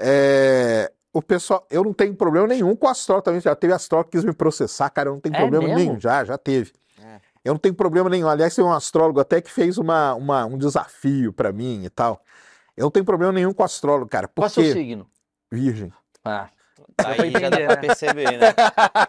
o pessoal, eu não tenho problema nenhum com astrólogo também, já teve astrólogo que quis me processar, cara, eu não tenho problema mesmo? nenhum, já teve. Eu não tenho problema nenhum, aliás, tem um astrólogo até que fez um desafio pra mim e tal. Eu não tenho problema nenhum com astrólogo, cara. Qual é o Por seu quê? signo? Virgem. Ah, Aí já dá entender, pra né? perceber, né?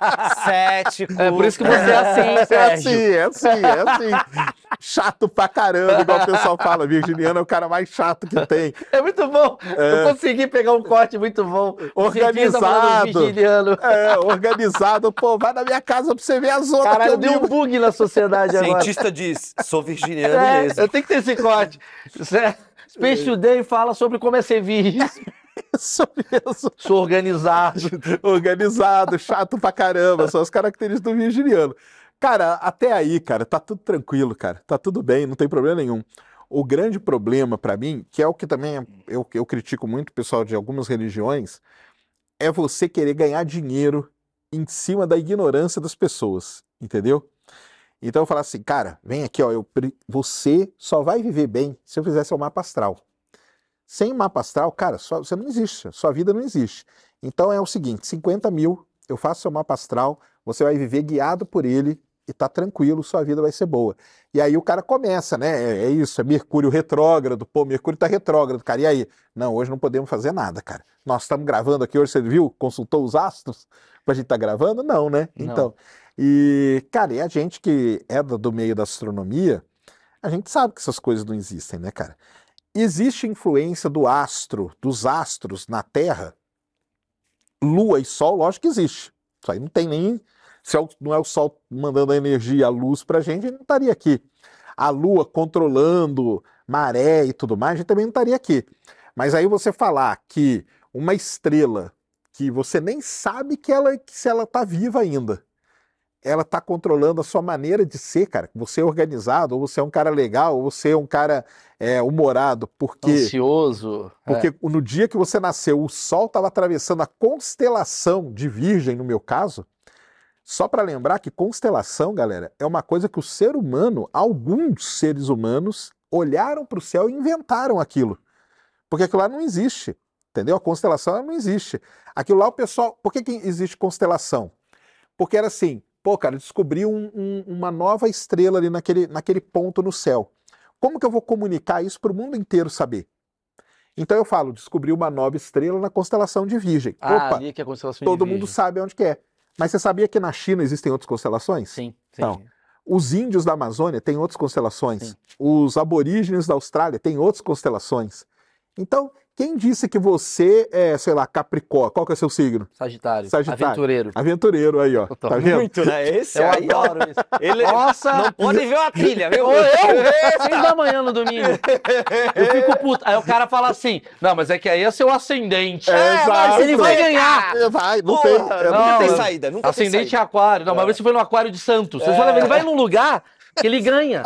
Cético. é por isso que você é assim, É Sérgio. assim, é assim, é assim. Chato pra caramba, igual o pessoal fala. Virginiano é o cara mais chato que tem. É muito bom. Eu consegui pegar um corte muito bom. Organizado. Virginiano. Organizado. Pô, vai na minha casa pra você ver as ondas que Caralho, eu deu um vivo. bug na sociedade agora. Cientista diz, sou virginiano É, mesmo. eu tenho que ter esse corte. Space Today fala sobre como é ser virgem. Isso mesmo. Sou organizado. Organizado, chato pra caramba. São as características do virginiano. Cara, até aí, cara, tá tudo tranquilo, cara. Tá tudo bem, não tem problema nenhum. O grande problema pra mim, que é o que também eu critico muito o pessoal de algumas religiões, é você querer ganhar dinheiro em cima da ignorância das pessoas, entendeu? Então eu falo assim, cara, vem aqui, ó, você só vai viver bem se eu fizer seu mapa astral. Sem mapa astral, cara, você não existe, sua vida não existe. Então é o seguinte, 50 mil, eu faço seu mapa astral, você vai viver guiado por ele e tá tranquilo, sua vida vai ser boa. E aí o cara começa, né? É isso, é Mercúrio retrógrado, pô, Mercúrio tá retrógrado, cara, e aí? Não, hoje não podemos fazer nada, cara. Nós estamos gravando aqui hoje, você viu? Consultou os astros pra gente tá gravando? Não, né? Não. Então, e, cara, e a gente que é do meio da astronomia, a gente sabe que essas coisas não existem, né, cara? Existe influência dos astros na Terra? Lua e Sol, lógico que existe. Isso aí não tem nem... Se não é o Sol mandando a energia, a luz pra gente não estaria aqui. A Lua controlando maré e tudo mais, a gente também não estaria aqui. Mas aí você falar que uma estrela que você nem sabe que se ela tá viva ainda, ela tá controlando a sua maneira de ser, cara. Você é organizado, ou você é um cara legal, ou você é um cara humorado, porque Ansioso. no dia que você nasceu, o Sol estava atravessando a constelação de Virgem, no meu caso. Só para lembrar que constelação, galera, é uma coisa que o ser humano, alguns seres humanos, olharam para o céu e inventaram aquilo. Porque aquilo lá não existe, entendeu? A constelação ela não existe. Aquilo lá o pessoal... Por que existe constelação? Porque era assim, pô, cara, descobri uma nova estrela ali naquele ponto no céu. Como que eu vou comunicar isso para o mundo inteiro saber? Então eu falo, descobri uma nova estrela na constelação de Virgem. Opa, ali que é a constelação de todo Virgem. mundo sabe onde que é. Mas você sabia que na China existem outras constelações? Sim, sim. Então, os índios da Amazônia têm outras constelações. Sim. Os aborígenes da Austrália têm outras constelações. Então, quem disse que você é, sei lá, Capricórnio? Qual que é o seu signo? Sagitário. Sagitário. Aventureiro. Aventureiro aí, ó. Tô Tá vendo? Muito, né? Esse Eu aí, ó. adoro isso. Ele Nossa! não pode ver uma trilha, viu? 6 da manhã no domingo. Eu fico puto. Aí o cara fala assim, não, mas é que aí é seu ascendente. Exato. mas ele vai ganhar. Vai, não Porra, tem. nunca tem não, saída, nunca tem Ascendente saída. é aquário. Não, mas você foi no aquário de Santos. Vocês vão ver, ele vai num lugar que ele ganha.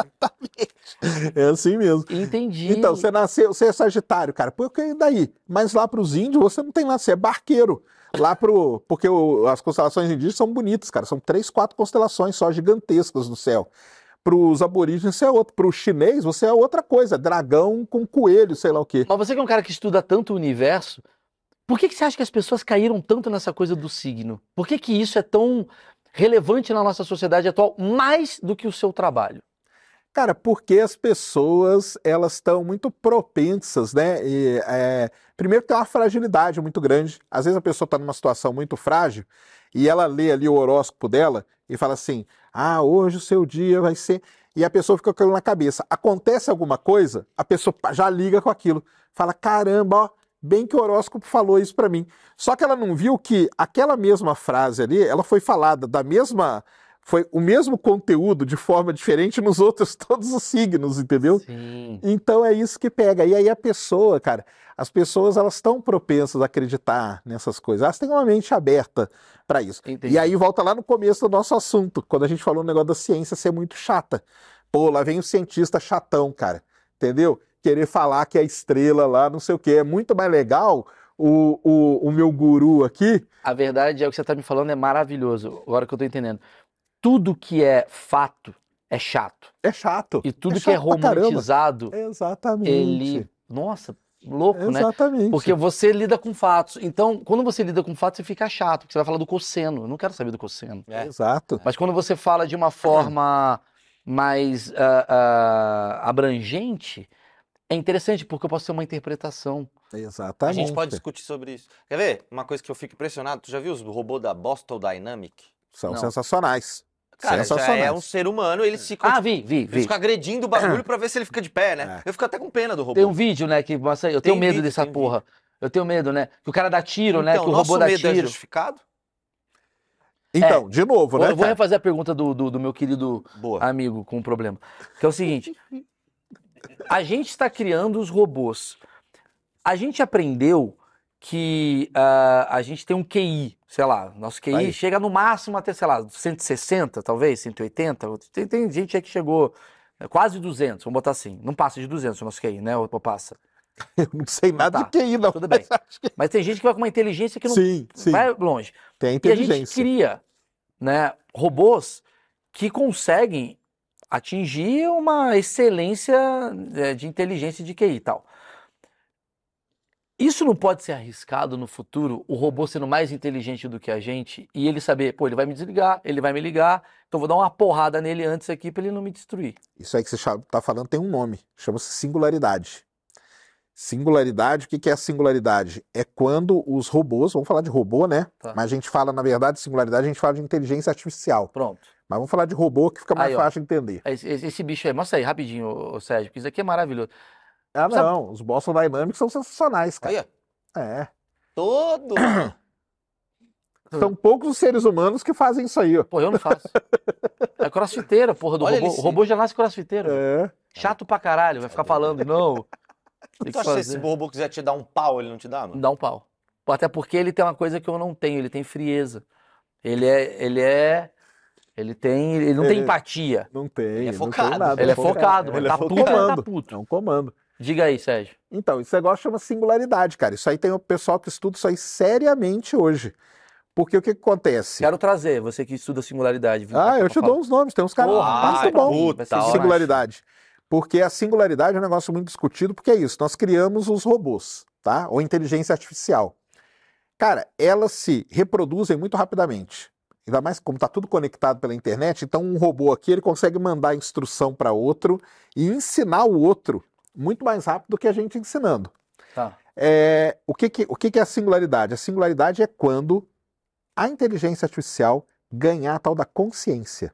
É assim mesmo. Entendi. Então, você nasceu, você é Sagitário, cara. Por que daí? Mas lá pros índios você não tem nada, você é barqueiro. Porque as constelações indígenas são bonitas, cara. São 3, 4 constelações só gigantescas no céu. Para os aborígenes você é outro. Para o chinês você é outra coisa. Dragão com coelho, sei lá o quê. Mas você que é um cara que estuda tanto o universo, por que você acha que as pessoas caíram tanto nessa coisa do signo? Por que isso é tão relevante na nossa sociedade atual, mais do que o seu trabalho? Cara, porque as pessoas, elas estão muito propensas, né? Primeiro tem uma fragilidade muito grande. Às vezes a pessoa está numa situação muito frágil e ela lê ali o horóscopo dela e fala assim, hoje o seu dia vai ser... E a pessoa fica com aquilo na cabeça. Acontece alguma coisa, a pessoa já liga com aquilo. Fala, caramba, ó, bem que o horóscopo falou isso para mim. Só que ela não viu que aquela mesma frase ali, ela foi falada foi o mesmo conteúdo de forma diferente nos outros, todos os signos, entendeu? Sim. Então é isso que pega. E aí a pessoa, cara, as pessoas elas estão propensas a acreditar nessas coisas. Elas têm uma mente aberta para isso. Entendi. E aí volta lá no começo do nosso assunto, quando a gente falou no negócio da ciência ser muito chata. Pô, lá vem o cientista chatão, cara, entendeu? Querer falar que é estrela lá, não sei o quê. É muito mais legal o meu guru aqui. A verdade é o que você está me falando é maravilhoso, agora que eu estou entendendo. Tudo que é fato é chato. É chato. E tudo que é chato pra caramba. romantizado, Exatamente. ele... Nossa, louco, né? Exatamente. Porque você lida com fatos. Então, quando você lida com fatos, você fica chato, porque você vai falar do cosseno. Eu não quero saber do cosseno. Exato. Mas quando você fala de uma forma mais abrangente, É interessante porque eu posso ter uma interpretação. A Exatamente. gente pode discutir sobre isso. Quer ver? Uma coisa que eu fico impressionado, tu já viu os robôs da Boston Dynamic? São Não. sensacionais. Cara, já Sensacionais. é um ser humano, eles ficam, Ah, tipo, vi. eles ficam agredindo o bagulho pra ver se ele fica de pé, né? Eu fico até com pena do robô. Tem um vídeo, né, que mostra aí. Eu tenho Tem medo vídeo, dessa tem porra. Eu tenho medo, né? Que o cara dá tiro, né? Então, Que o nosso robô dá medo é tiro. justificado? Então, de novo, né, Eu vou cara? refazer a pergunta do meu querido Boa. amigo com um problema. Que é o seguinte: a gente está criando os robôs. A gente aprendeu que a gente tem um QI, sei lá, nosso QI Aí. chega no máximo até, sei lá, 160, talvez, 180. Tem gente aí que chegou quase 200, vamos botar assim. Não passa de 200 o nosso QI, né? Ou passa? Eu não sei nada Tá, de QI, não. tudo bem. mas acho que- Mas tem gente que vai com uma inteligência que não Sim, sim. vai longe. Tem E a gente inteligência. cria, né, robôs que conseguem atingir uma excelência de inteligência de QI e tal. Isso não pode ser arriscado no futuro, o robô sendo mais inteligente do que a gente e ele saber, pô, ele vai me desligar, ele vai me ligar, então eu vou dar uma porrada nele antes aqui pra ele não me destruir. Isso aí que você está falando tem um nome, chama-se singularidade. Singularidade, o que é a singularidade? É quando os robôs, vamos falar de robô, né? Tá. Mas a gente fala, na verdade, singularidade, a gente fala de inteligência artificial. Pronto. Mas vamos falar de robô que fica mais Aí, ó. fácil de entender. Esse bicho aí, mostra aí rapidinho, ô Sérgio, porque isso aqui é maravilhoso. Ah, Sabe- não, os Boston Dynamics são sensacionais, cara. Aí, ó. É. Todo. São poucos os seres humanos que fazem isso aí, ó. Pô, eu não faço. É crossfiteira, porra, do Olha, robô. ele se- O robô já nasce crossfiteiro. É. Chato pra caralho, vai ficar falando, não. Tem Tu que acha que se esse fazer. robô quiser te dar um pau, ele não te dá, mano? Dá um pau. Pô, até porque ele tem uma coisa que eu não tenho, ele tem frieza. Ele não tem Ele- empatia. Não tem. Ele é não tem focado. nada, Ele é focado, Ele mas é tá puto, ele tá comando. puto. É um comando. Diga aí, Sérgio. Então, esse negócio chama singularidade, cara. Isso aí tem o pessoal que estuda isso aí seriamente hoje. Porque o que acontece? Quero trazer, você que estuda singularidade. vem pra Ah, cá eu pra te falar. dou uns nomes, tem uns caras Porra, muito passa pra bom mim, vai puta, ser hora. de demais. singularidade. Porque a singularidade é um negócio muito discutido, porque é isso, nós criamos os robôs, tá? Ou inteligência artificial. Cara, elas se reproduzem muito rapidamente. Ainda mais como está tudo conectado pela internet, então um robô aqui ele consegue mandar instrução para outro e ensinar o outro muito mais rápido do que a gente ensinando. Tá. O que é a singularidade? A singularidade é quando a inteligência artificial ganhar a tal da consciência.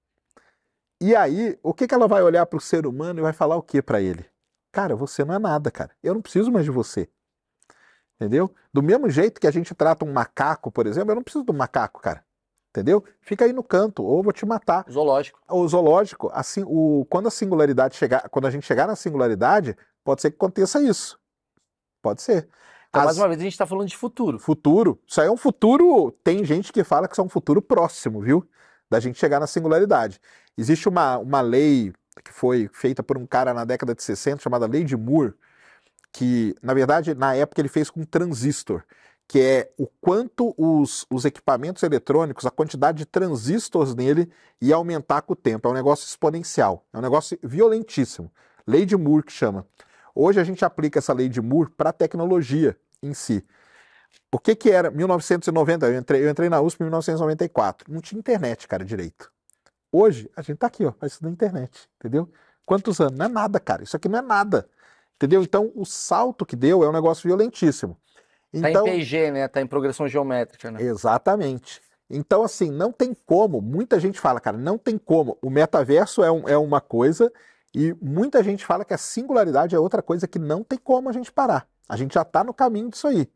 E aí, o que ela vai olhar para o ser humano e vai falar o que para ele? Cara, você não é nada, cara. Eu não preciso mais de você. Entendeu? Do mesmo jeito que a gente trata um macaco, por exemplo, eu não preciso de um macaco, cara. Entendeu? Fica aí no canto, ou eu vou te matar. Zoológico. O zoológico, assim, quando a singularidade chegar, quando a gente chegar na singularidade, pode ser que aconteça isso. Pode ser. Então, mais uma vez, a gente tá falando de futuro. Futuro, isso aí é um futuro, tem gente que fala que isso é um futuro próximo, viu? Da gente chegar na singularidade. Existe uma lei que foi feita por um cara na década de 60, chamada Lei de Moore, que, na verdade, na época ele fez com um transistor, que é o quanto os equipamentos eletrônicos, a quantidade de transistores nele ia aumentar com o tempo. É um negócio exponencial, é um negócio violentíssimo. Lei de Moore que chama. Hoje a gente aplica essa lei de Moore para a tecnologia em si. O que era 1990? Eu entrei na USP em 1994. Não tinha internet, cara, direito. Hoje a gente tá aqui, ó, faz isso na internet, entendeu? Quantos anos? Não é nada, cara. Isso aqui não é nada. Entendeu? Então o salto que deu é um negócio violentíssimo. Então, Tá em PG, né? Tá em progressão geométrica, né? exatamente. Então, assim, não tem como. Muita gente fala, cara, não tem como. O metaverso é uma coisa e muita gente fala que a singularidade é outra coisa que não tem como a gente parar. A gente já tá no caminho disso aí.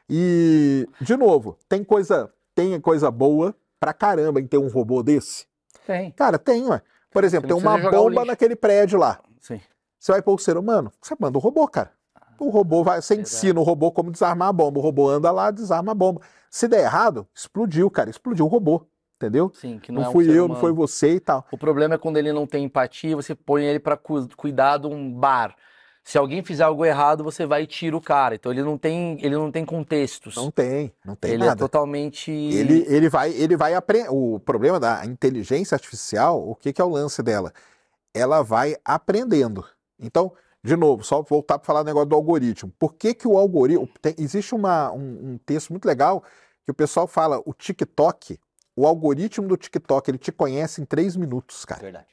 E, de novo, tem coisa boa pra caramba em ter um robô desse? Tem. Cara, tem, ué. Por exemplo, Você tem não uma precisa jogar o bomba lixo. naquele prédio lá. Sim. Você vai pôr o ser humano? Você manda o robô, cara. O robô vai, você Verdade. ensina o robô como desarmar a bomba. O robô anda lá, desarma a bomba. Se der errado, explodiu, cara. Explodiu o robô. Entendeu? Sim, que não, Não é um fui ser eu, humano. não foi você e tal. O problema é quando ele não tem empatia, você põe ele pra cuidar de um bar. Se alguém fizer algo errado, você vai e tira o cara. Então ele não tem contextos. Não tem ele é nada. totalmente. Ele vai aprender. O problema da inteligência artificial, o que é o lance dela? Ela vai aprendendo. Então, de novo, só voltar para falar do negócio do algoritmo. Por que o algoritmo... Existe um texto muito legal que o pessoal fala, o algoritmo do TikTok, ele te conhece em 3 minutos, cara. Verdade.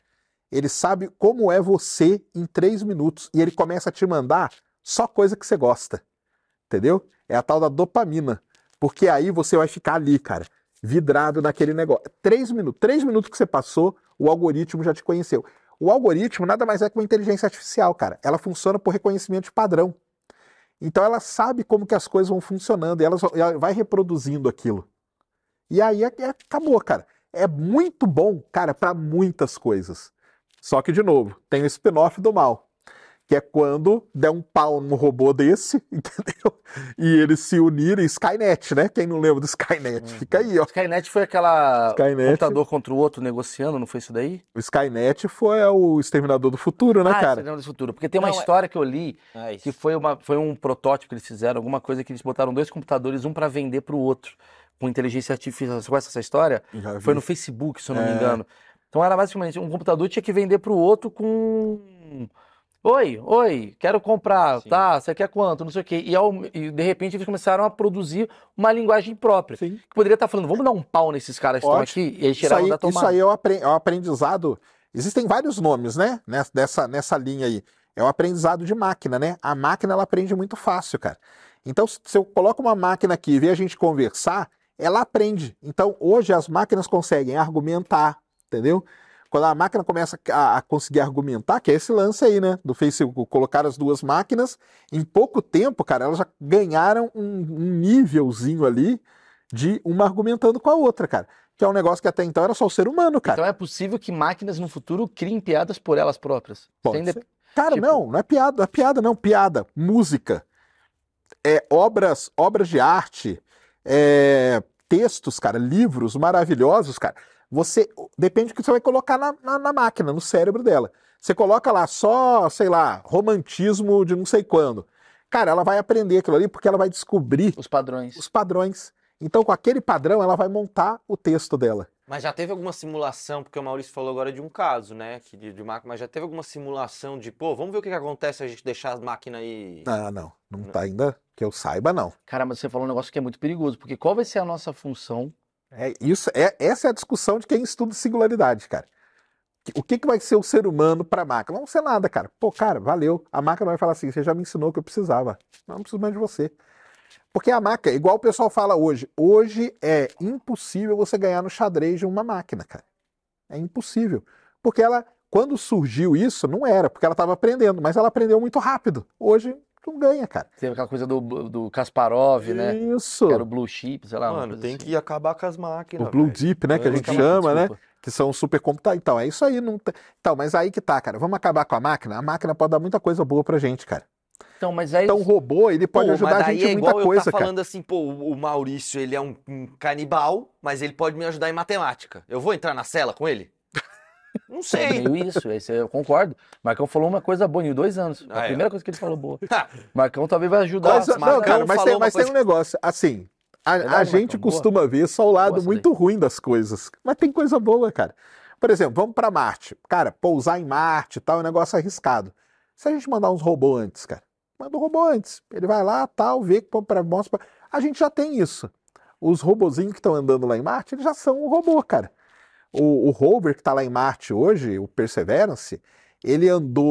Ele sabe como é você em 3 minutos e ele começa a te mandar só coisa que você gosta, entendeu? É a tal da dopamina, porque aí você vai ficar ali, cara, vidrado naquele negócio. 3 minutos que você passou, o algoritmo já te conheceu. O algoritmo nada mais é que uma inteligência artificial, cara. Ela funciona por reconhecimento de padrão. Então ela sabe como que as coisas vão funcionando e ela vai reproduzindo aquilo. E aí acabou, cara. É muito bom, cara, para muitas coisas. Só que, de novo, tem o spin-off do mal, que é quando der um pau num robô desse, entendeu? E eles se unirem, Skynet, né? Quem não lembra do Skynet? Fica aí, ó. Skynet foi aquela Skynet. computador contra o outro negociando, não foi isso daí? O Skynet foi o Exterminador do Futuro, né, cara? Exterminador do Futuro. Porque tem uma Não, história que eu li, É isso. que foi um protótipo que eles fizeram, alguma coisa que eles botaram 2 computadores, um para vender pro outro, com inteligência artificial. Você conhece essa história? Já vi. Foi no Facebook, se eu não me É. engano. Então era basicamente, um computador tinha que vender pro outro com... Oi, quero comprar, Sim. tá, você quer quanto, não sei o quê. E de repente eles começaram a produzir uma linguagem própria. Sim. Que poderia estar falando, vamos dar um pau nesses caras que estão Ótimo. aqui, e aí tiraram da Isso tomada. aí é o aprendizado. Existem vários nomes, né? Nessa linha aí. É o aprendizado de máquina, né? A máquina ela aprende muito fácil, cara. Então, se eu coloco uma máquina aqui e ver a gente conversar, ela aprende. Então, hoje as máquinas conseguem argumentar, entendeu? Quando a máquina começa a conseguir argumentar, que é esse lance aí, né? Do Facebook, colocar as 2 máquinas, em pouco tempo, cara, elas já ganharam um nívelzinho ali de uma argumentando com a outra, cara. Que é um negócio que até então era só o ser humano, cara. Então é possível que máquinas no futuro criem piadas por elas próprias. Pode Sem ser. Cara, tipo- não é piada, não é piada, não. Piada, música, obras de arte, textos, cara, livros maravilhosos, cara. Depende do que você vai colocar na máquina, no cérebro dela. Você coloca lá só, sei lá, romantismo de não sei quando. Cara, ela vai aprender aquilo ali porque ela vai descobrir Os padrões. os padrões. Então, com aquele padrão, ela vai montar o texto dela. Mas já teve alguma simulação, porque o Maurício falou agora de um caso, né? De máquina, mas já teve alguma simulação de, pô, vamos ver o que acontece se a gente deixar as máquinas aí. Ah, não tá ainda, que eu saiba, não. Cara, mas você falou um negócio que é muito perigoso, porque qual vai ser a nossa função? Essa é a discussão de quem estuda singularidade, cara. O que vai ser o ser humano para a máquina? Não vai ser nada, cara. Pô, cara, valeu. A máquina vai falar assim: você já me ensinou o que eu precisava. Não preciso mais de você. Porque a máquina, igual o pessoal fala hoje, é impossível você ganhar no xadrez de uma máquina, cara. É impossível. Porque quando surgiu isso, não era, porque ela estava aprendendo, mas ela aprendeu muito rápido. Hoje, não ganha, cara. Teve aquela coisa do Kasparov, né? Isso. Que era o Blue Chip, sei lá. uma Mano, coisa tem assim. que acabar com as máquinas. O Blue velho. Deep, né, que a Blue gente Deep, chama, né? desculpa. Que são supercomputadores. Então, é isso aí. Então, mas aí que tá, cara. Vamos acabar com a máquina? A máquina pode dar muita coisa boa pra gente, cara. Então, mas aí... Então, o robô, ele pode Pô, ajudar mas a daí gente é em muita igual eu coisa, tá cara. falando assim, pô, o Maurício, ele é um canibal, mas ele pode me ajudar em matemática. Eu vou entrar na cela com ele? Não É sei. meio isso, esse eu concordo. Marcão falou uma coisa boa em 2 anos. Ah, a é. primeira coisa que ele falou boa. Ha, Marcão talvez vai ajudar. Não, Marcão cara, mas, falou tem, uma mas tem coisa- um negócio, assim, a Verdade, gente Marcão, boa. costuma ver só o lado Boa essa muito ruim das coisas, mas tem coisa boa, cara. Por exemplo, vamos pra Marte. Cara, pousar em Marte e tal é um negócio arriscado. Se a gente mandar uns robôs antes, cara, manda um robô antes. Ele vai lá, tal, vê que mostra. A gente já tem isso. Os robozinhos que estão andando lá em Marte, eles já são um robô, cara. O rover que está lá em Marte hoje, o Perseverance, ele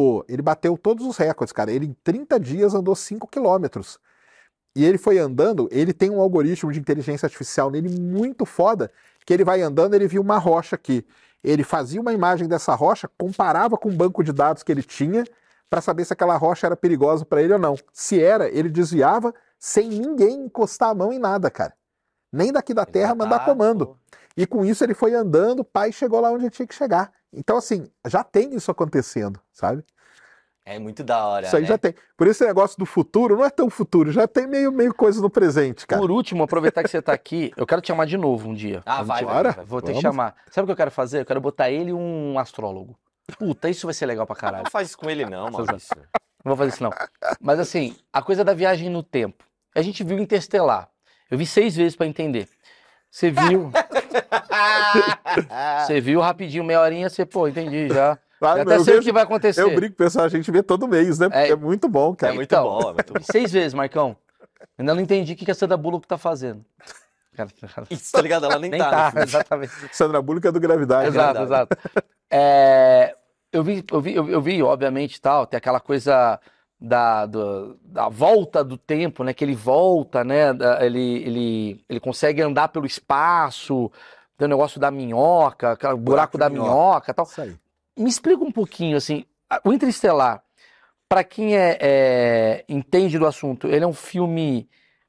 bateu todos os recordes, cara. Ele em 30 dias andou 5 quilômetros. E ele foi andando, ele tem um algoritmo de inteligência artificial nele muito foda, que ele vai andando, ele viu uma rocha aqui. Ele fazia uma imagem dessa rocha, comparava com o banco de dados que ele tinha, para saber se aquela rocha era perigosa para ele ou não. Se era, ele desviava sem ninguém encostar a mão em nada, cara. Nem daqui da Terra mandar comando. pô. E com isso ele foi andando, pai chegou lá onde ele tinha que chegar. Então, assim, já tem isso acontecendo, sabe? É muito da hora, Isso aí né? já tem. Por esse negócio do futuro, não é tão futuro, já tem meio coisa no presente, cara. Por último, aproveitar que você tá aqui, eu quero te chamar de novo um dia. Ah, vai, Bora. vai. Vou ter que Vamos. chamar. Sabe o que eu quero fazer? Eu quero botar ele e um astrólogo. Puta, isso vai ser legal pra caralho. Não faz isso com ele não, Maurício. Não vou fazer isso não. Mas assim, a coisa da viagem no tempo. A gente viu Interestelar. Eu vi 6 vezes pra entender. Você viu, você viu rapidinho, meia horinha, você, pô, entendi já. Ah, Eu até eu sei o vejo- que vai acontecer. Eu brinco, pessoal, a gente vê todo mês, né? Porque É. é muito bom, É cara. muito Então, bom, é muito bom. 6 vezes, Marcão. Ainda não entendi o que a Sandra Bullock tá fazendo. Cara, Isso, tá ligado? Ela nem nem tá. tá, no filme. exatamente. Sandra Bullock é do Gravidade. né? Exato, verdade. exato. eu vi, obviamente, tal, tem aquela coisa da volta do tempo, né? Que ele volta, né? Ele consegue andar pelo espaço, tem o negócio da minhoca, o buraco da minhoca e tal. Isso aí. Me explica um pouquinho, assim, o Interestelar, para quem entende do assunto, ele é um filme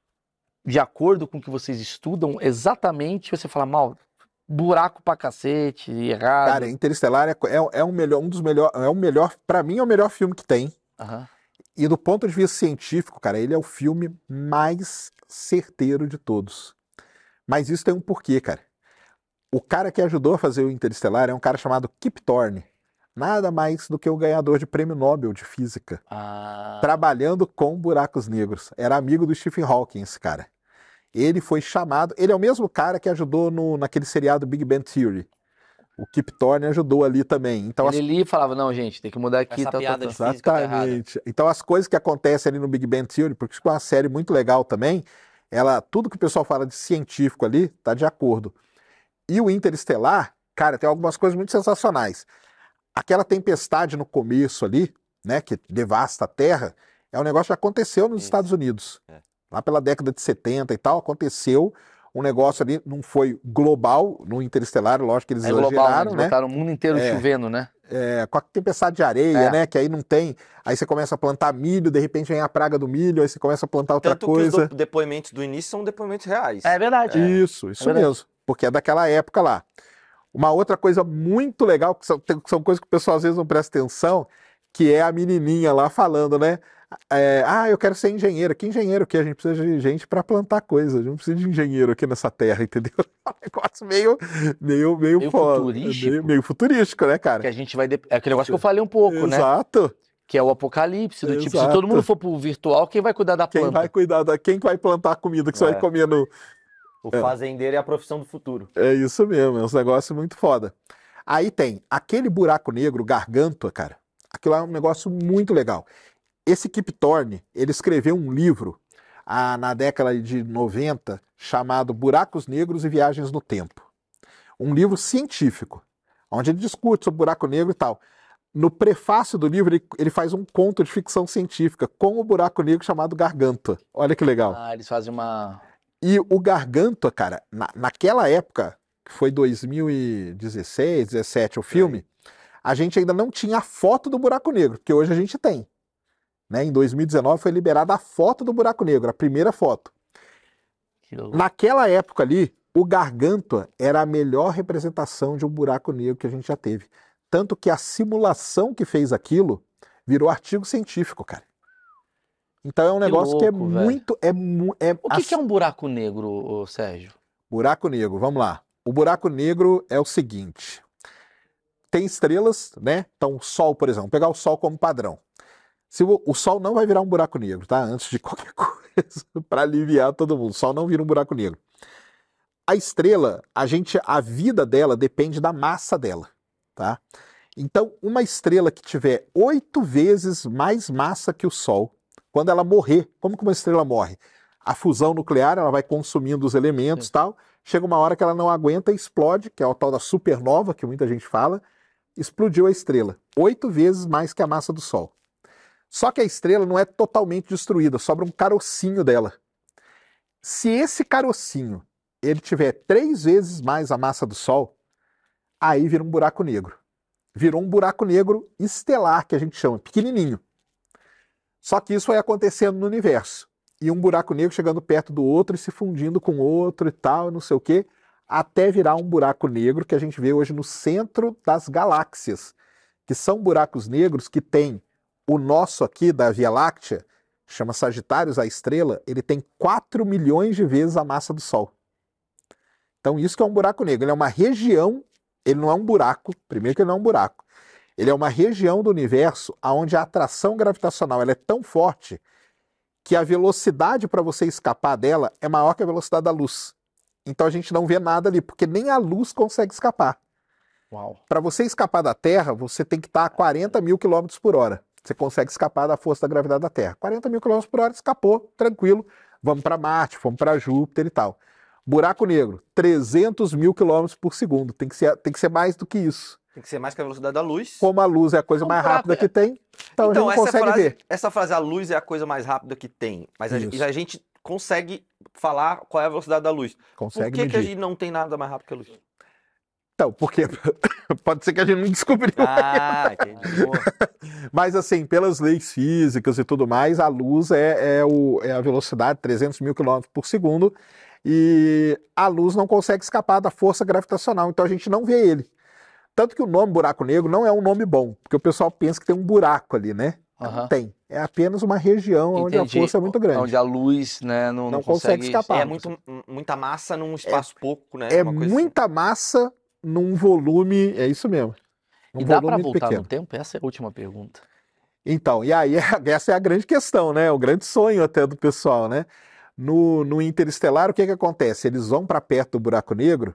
de acordo com o que vocês estudam, exatamente, você fala, mal, buraco pra cacete, errado. Cara, Interestelar é um dos melhores, é o melhor, pra mim é o melhor filme que tem. Aham. E do ponto de vista científico, cara, ele é o filme mais certeiro de todos. Mas isso tem um porquê, cara. O cara que ajudou a fazer o Interestelar é um cara chamado Kip Thorne. Nada mais do que o ganhador de prêmio Nobel de Física. Ah, Trabalhando com buracos negros. Era amigo do Stephen Hawking, esse cara. Ele foi chamado... Ele é o mesmo cara que ajudou naquele seriado Big Bang Theory. O Kip Thorne ajudou ali também. Então, ele ali falava, não, gente, tem que mudar aqui. Essa tal, piada tal, de tal. física tá errada. exatamente. Então as coisas que acontecem ali no Big Bang Theory, porque isso é uma série muito legal também, tudo que o pessoal fala de científico ali, tá de acordo. E o Interestelar, cara, tem algumas coisas muito sensacionais. Aquela tempestade no começo ali, né, que devasta a Terra, é um negócio que aconteceu nos Isso. Estados Unidos. É. Lá pela década de 70 e tal, aconteceu um negócio ali, não foi global no Interestelar, lógico que eles É global, né? exageraram, Eles né? botaram o mundo inteiro É. chovendo, né? Com a tempestade de areia, É. né? Que aí não tem. Aí você começa a plantar milho, de repente vem a praga do milho, aí você começa a plantar outra Tanto que coisa. os depoimentos do início são depoimentos reais. É verdade. Isso verdade. mesmo. Porque é daquela época lá. Uma outra coisa muito legal, que são coisas que o pessoal às vezes não presta atenção, que é a menininha lá falando, né? Eu quero ser engenheiro. Que engenheiro que a gente precisa de gente para plantar coisas. A gente não precisa de engenheiro aqui nessa terra, entendeu? É um negócio meio foda, futurístico. meio futurístico, né, cara? Que a gente vai... É aquele negócio que eu falei um pouco, né? Exato. Que é o apocalipse, do tipo, se Exato. todo mundo for pro virtual, quem vai cuidar da Quem planta? vai cuidar quem vai plantar a comida que você vai É. comer no. O fazendeiro é a profissão do futuro. É isso mesmo, é um negócio muito foda. Aí tem aquele buraco negro, Gargantua, cara. Aquilo é um negócio muito legal. Esse Kip Thorne, ele escreveu um livro na década de 90 chamado Buracos Negros e Viagens no Tempo. Um livro científico, onde ele discute sobre buraco negro e tal. No prefácio do livro, ele faz um conto de ficção científica com o buraco negro chamado Gargantua. Olha que legal. Ah, eles fazem uma... E o Gargantua, cara, naquela época, que foi 2016, 17 o filme, a gente ainda não tinha a foto do buraco negro, que hoje a gente tem. Né? Em 2019 foi liberada a foto do buraco negro, a primeira foto. Que louco. Naquela época ali, o Gargantua era a melhor representação de um buraco negro que a gente já teve. Tanto que a simulação que fez aquilo virou artigo científico, cara. Então é um negócio que é louco, velho. muito... O que é um buraco negro, ô, Sérgio? Buraco negro, vamos lá. O buraco negro é o seguinte: tem estrelas, né? Então o Sol, por exemplo, pegar o Sol como padrão. O Sol não vai virar um buraco negro, tá? Antes de qualquer coisa, para aliviar todo mundo. O Sol não vira um buraco negro. A estrela, a vida dela depende da massa dela, tá? Então, uma estrela que tiver 8 vezes mais massa que o Sol, quando ela morrer, como que uma estrela morre? A fusão nuclear, ela vai consumindo os elementos e tal. Chega uma hora que ela não aguenta e explode, que é o tal da supernova, que muita gente fala. Explodiu a estrela. 8 vezes mais que a massa do Sol. Só que a estrela não é totalmente destruída, sobra um carocinho dela. Se esse carocinho ele tiver 3 vezes mais a massa do Sol, aí vira um buraco negro. Virou um buraco negro estelar, que a gente chama, pequenininho. Só que isso vai acontecendo no universo. E um buraco negro chegando perto do outro e se fundindo com outro e tal, não sei o quê, até virar um buraco negro que a gente vê hoje no centro das galáxias, que são buracos negros que tem o nosso aqui da Via Láctea, chama Sagitários, a estrela, ele tem 4 milhões de vezes a massa do Sol. Então isso que é um buraco negro, ele é uma região, ele não é um buraco, primeiro que ele não é um buraco, ele é uma região do universo onde a atração gravitacional ela é tão forte que a velocidade para você escapar dela é maior que a velocidade da luz. Então a gente não vê nada ali, porque nem a luz consegue escapar. Para você escapar da Terra, você tem que estar a 40 mil quilômetros por hora. Você consegue escapar da força da gravidade da Terra. 40 mil quilômetros por hora, escapou, tranquilo. Vamos para Marte, vamos para Júpiter e tal. Buraco negro, 300 mil quilômetros por segundo. Tem que ser mais do que isso. Tem que ser mais que a velocidade da luz. Como a luz é a coisa Um mais buraco, rápida que tem, então a gente não consegue ver. Essa frase, a luz é a coisa mais rápida que tem. Mas Isso. a gente consegue falar qual é a velocidade da luz. Por Consegue que que a medir. gente não tem nada mais rápido que a luz? Então, porque pode ser que a gente não descobriu. Ah, entendi. Boa. Mas assim, pelas leis físicas e tudo mais, a luz é a velocidade, 300 mil quilômetros por segundo, e a luz não consegue escapar da força gravitacional, então a gente não vê ele. Tanto que o nome buraco negro não é um nome bom, porque o pessoal pensa que tem um buraco ali, né? Não Aham. tem. É apenas uma região onde a Entendi. força é muito grande. Onde a luz, né, não Não consegue escapar. É muita massa num espaço pouco, né? É Uma coisa muita massa num volume, é isso mesmo. E Um dá pra volume voltar pequeno. no tempo? Essa é a última pergunta. Então, e aí essa é a grande questão, né? O grande sonho até do pessoal, né? No Interestelar, o que que acontece? Eles vão para perto do buraco negro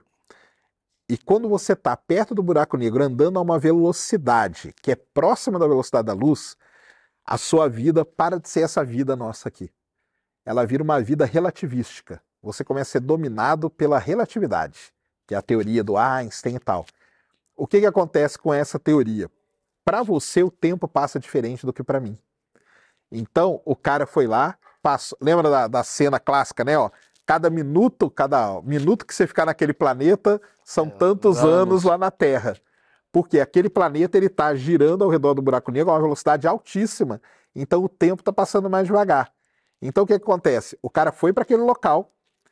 e quando você está perto do buraco negro andando a uma velocidade que é próxima da velocidade da luz, a sua vida para de ser essa vida nossa aqui. Ela vira uma vida relativística. Você começa a ser dominado pela relatividade, que é a teoria do Einstein e tal. O que que acontece com essa teoria? Para você, o tempo passa diferente do que para mim. Então, o cara foi lá, passou, lembra da cena clássica, né? Ó, cada minuto que você ficar naquele planeta são tantos anos lá na Terra. Porque aquele planeta ele está girando ao redor do buraco negro a uma velocidade altíssima, então o tempo está passando mais devagar. Então o que acontece? O cara foi para aquele local,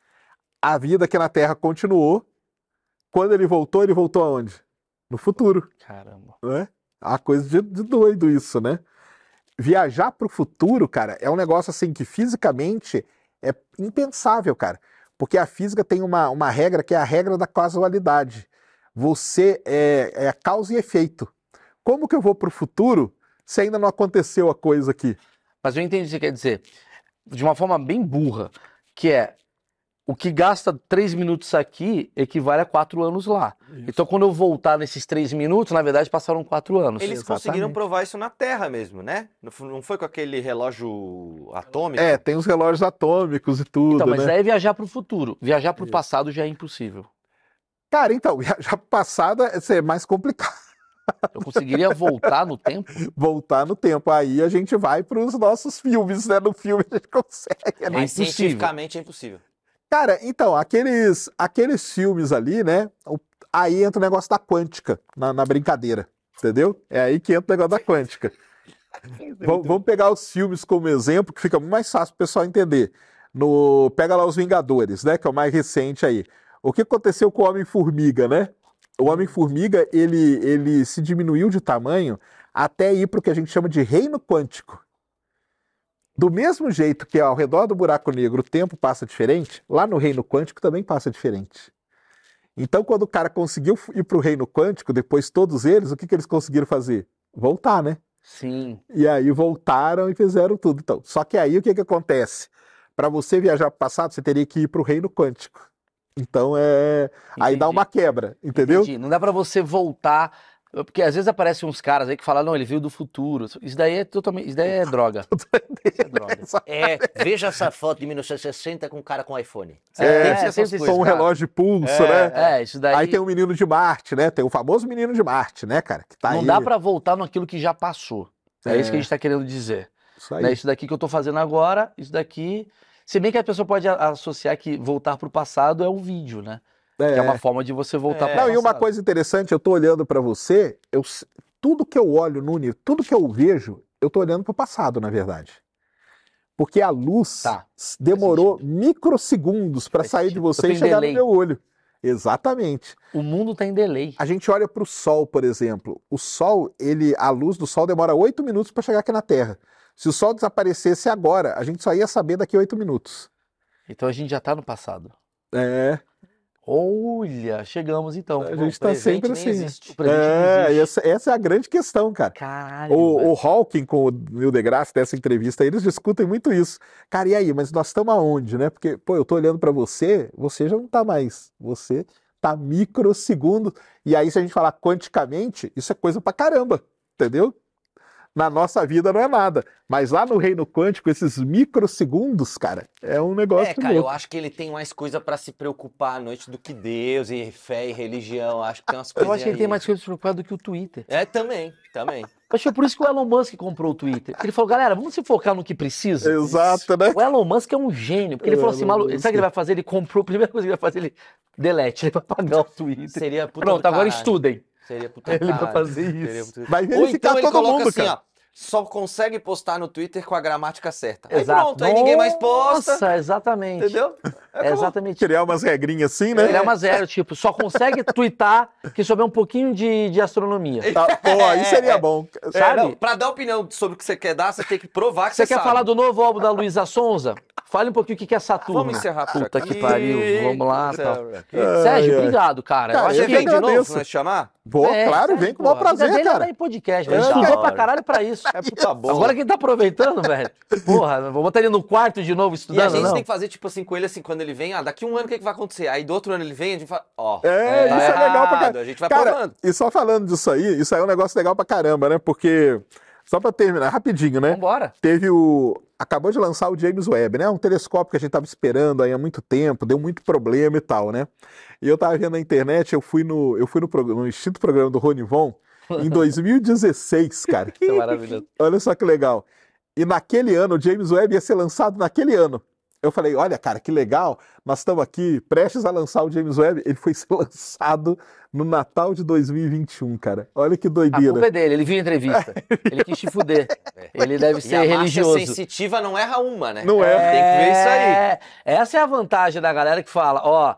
a vida aqui na Terra continuou. Quando ele voltou aonde? No futuro, Caramba. né? É uma coisa de doido isso, né? Viajar para o futuro, cara, é um negócio assim que fisicamente é impensável, cara. Porque a física tem uma regra que é a regra da casualidade. Você é causa e efeito. Como que eu vou para o futuro se ainda não aconteceu a coisa aqui? Mas eu entendi o que você quer dizer. De uma forma bem burra, que é o que gasta 3 minutos aqui equivale a 4 anos lá. Então, quando eu voltar nesses 3 minutos, na verdade, passaram 4 anos. Eles Exatamente. conseguiram provar isso na Terra mesmo, né? Não foi com aquele relógio atômico? É, tem os relógios atômicos e tudo, Então, mas né? aí é viajar pro futuro. Viajar pro passado já é impossível. Cara, então, viajar pro passado é mais complicado. Eu conseguiria voltar no tempo? Voltar no tempo. Aí a gente vai para os nossos filmes, né? No filme a gente consegue. Né? Mas impossível. cientificamente é impossível. Cara, então, aqueles filmes ali, né? Aí entra o negócio da quântica na brincadeira, entendeu? É aí que entra o negócio da quântica. Vamos pegar os filmes como exemplo, que fica muito mais fácil pro pessoal entender. Pega lá Os Vingadores, né? Que é o mais recente aí. O que aconteceu com o Homem-Formiga, né? O Homem-Formiga, ele se diminuiu de tamanho até ir para o que a gente chama de reino quântico. Do mesmo jeito que ao redor do buraco negro o tempo passa diferente, lá no reino quântico também passa diferente. Então, quando o cara conseguiu ir para o reino quântico, depois todos eles, o que eles conseguiram fazer? Voltar, né? Sim. E aí voltaram e fizeram tudo. Então, só que aí o que acontece? Para você viajar para o passado, você teria que ir para o reino quântico. Então, aí dá Entendi. uma quebra, entendeu? Entendi. Não dá pra você voltar. Porque às vezes aparecem uns caras aí que falam, não, ele veio do futuro. Isso daí é totalmente. Isso daí é droga. Isso é droga. Veja essa foto de 1960 com um cara com iPhone. É, Tem essas sempre coisas, Com um cara. relógio de pulso, né? É, isso daí. Aí tem o menino de Marte, né? Tem o famoso menino de Marte, né, cara? Que tá Não aí. dá pra voltar naquilo que já passou. É isso que a gente tá querendo dizer. Isso aí. Né? Isso daqui que eu tô fazendo agora, isso daqui. Se bem que a pessoa pode associar que voltar pro passado é o vídeo, né? Que é uma forma de você voltar pro Não, passado. e uma coisa interessante, eu tô olhando pra você, tudo que eu olho no universo, tudo que eu vejo, eu tô olhando pro passado, na verdade. Porque a luz Tá. demorou microsegundos pra Faz sair de sentido. você Eu e tenho chegar delay. no meu olho. Exatamente. O mundo tá em delay. A gente olha pro Sol, por exemplo. O Sol, a luz do Sol demora 8 minutos pra chegar aqui na Terra. Se o Sol desaparecesse agora, a gente só ia saber daqui a 8 minutos. Então a gente já tá no passado. É, Olha, chegamos então. a O gente tá presente sempre nem assim. existe. O presente não existe. Essa é a grande questão, cara. Caralho. O Hawking com o Neil deGrasse dessa entrevista, eles discutem muito isso. Cara, e aí, mas nós estamos aonde, né? Porque, pô, eu tô olhando pra você, você já não tá mais. Você tá microsegundo. E aí, se a gente falar quanticamente, isso é coisa pra caramba, entendeu? na nossa vida não é nada. Mas lá no reino quântico, esses microsegundos, cara, é um negócio Cara, eu louco. acho que ele tem mais coisa pra se preocupar à noite do que Deus e fé e religião. Acho que tem umas coisas Eu acho que ele tem aí. mais coisa preocupada do que o Twitter. Também. Eu acho que é por isso que o Elon Musk comprou o Twitter. Ele falou, galera, vamos se focar no que precisa. Exato, né? O Elon Musk é um gênio, porque ele falou assim, Elon maluco, Musk. sabe o que ele vai fazer? Ele comprou, a primeira coisa que ele vai fazer, ele delete, ele vai apagar o Twitter. Seria puta Pronto, do agora caralho. estudem. Seria puta Ele vai caralho. fazer Seria isso. puta- Vai Ou verificar então ele todo coloca mundo, assim, cara. ó. Só consegue postar no Twitter com a gramática certa. Aí Exato. pronto, aí ninguém mais posta. Nossa, exatamente. Entendeu? É exatamente. Criar umas regrinhas assim, né? Ele é uma zero, tipo, só consegue twittar que souber um pouquinho de astronomia. Tá, pô, aí seria bom. Sabe? Não, pra dar opinião sobre o que você quer dar, você tem que provar que Você você quer sabe. falar do novo álbum da Luísa Sonza? Fale um pouquinho o que é Saturno. Vamos encerrar por Puta aqui. que pariu, vamos lá. Tal. Ai, Sérgio, ai. obrigado, cara. Cara, Eu acho eu Você que... vem de novo agradeço. pra nós chamar? Pô, claro, Sérgio, vem com o maior pô, a vida prazer, dele é cara. dar em podcast, ele É, estudou da pra hora. caralho pra isso. É puta bom. Agora quem tá aproveitando, velho. Porra, vou botar ele no quarto de novo E a estudando, gente não. tem que fazer, tipo assim, com ele, assim, quando ele vem, daqui um ano o que vai acontecer? Aí do outro ano ele vem, a gente fala, ó, É, tá isso é legal pra errado, caramba. a gente vai Cara, provando. e só falando disso aí, isso aí é um negócio legal pra caramba, né? Porque, só pra terminar, rapidinho, né? Vambora. Acabou de lançar o James Webb, né? Um telescópio que a gente tava esperando aí há muito tempo, deu muito problema e tal, né? E eu tava vendo na internet, eu fui no extinto programa do Ronivon em 2016, cara. Isso é maravilhoso. Olha só que legal. E naquele ano, o James Webb ia ser lançado naquele ano. Eu falei, olha, cara, que legal, nós estamos aqui prestes a lançar o James Webb. Ele foi ser lançado no Natal de 2021, cara. Olha que A doideira. culpa é dele, ele viu a entrevista. Ele quis te fuder. Ele deve E ser a marcha religioso. sensitiva não erra uma, né? Não é. Tem que ver isso aí. Essa é a vantagem da galera que fala, ó,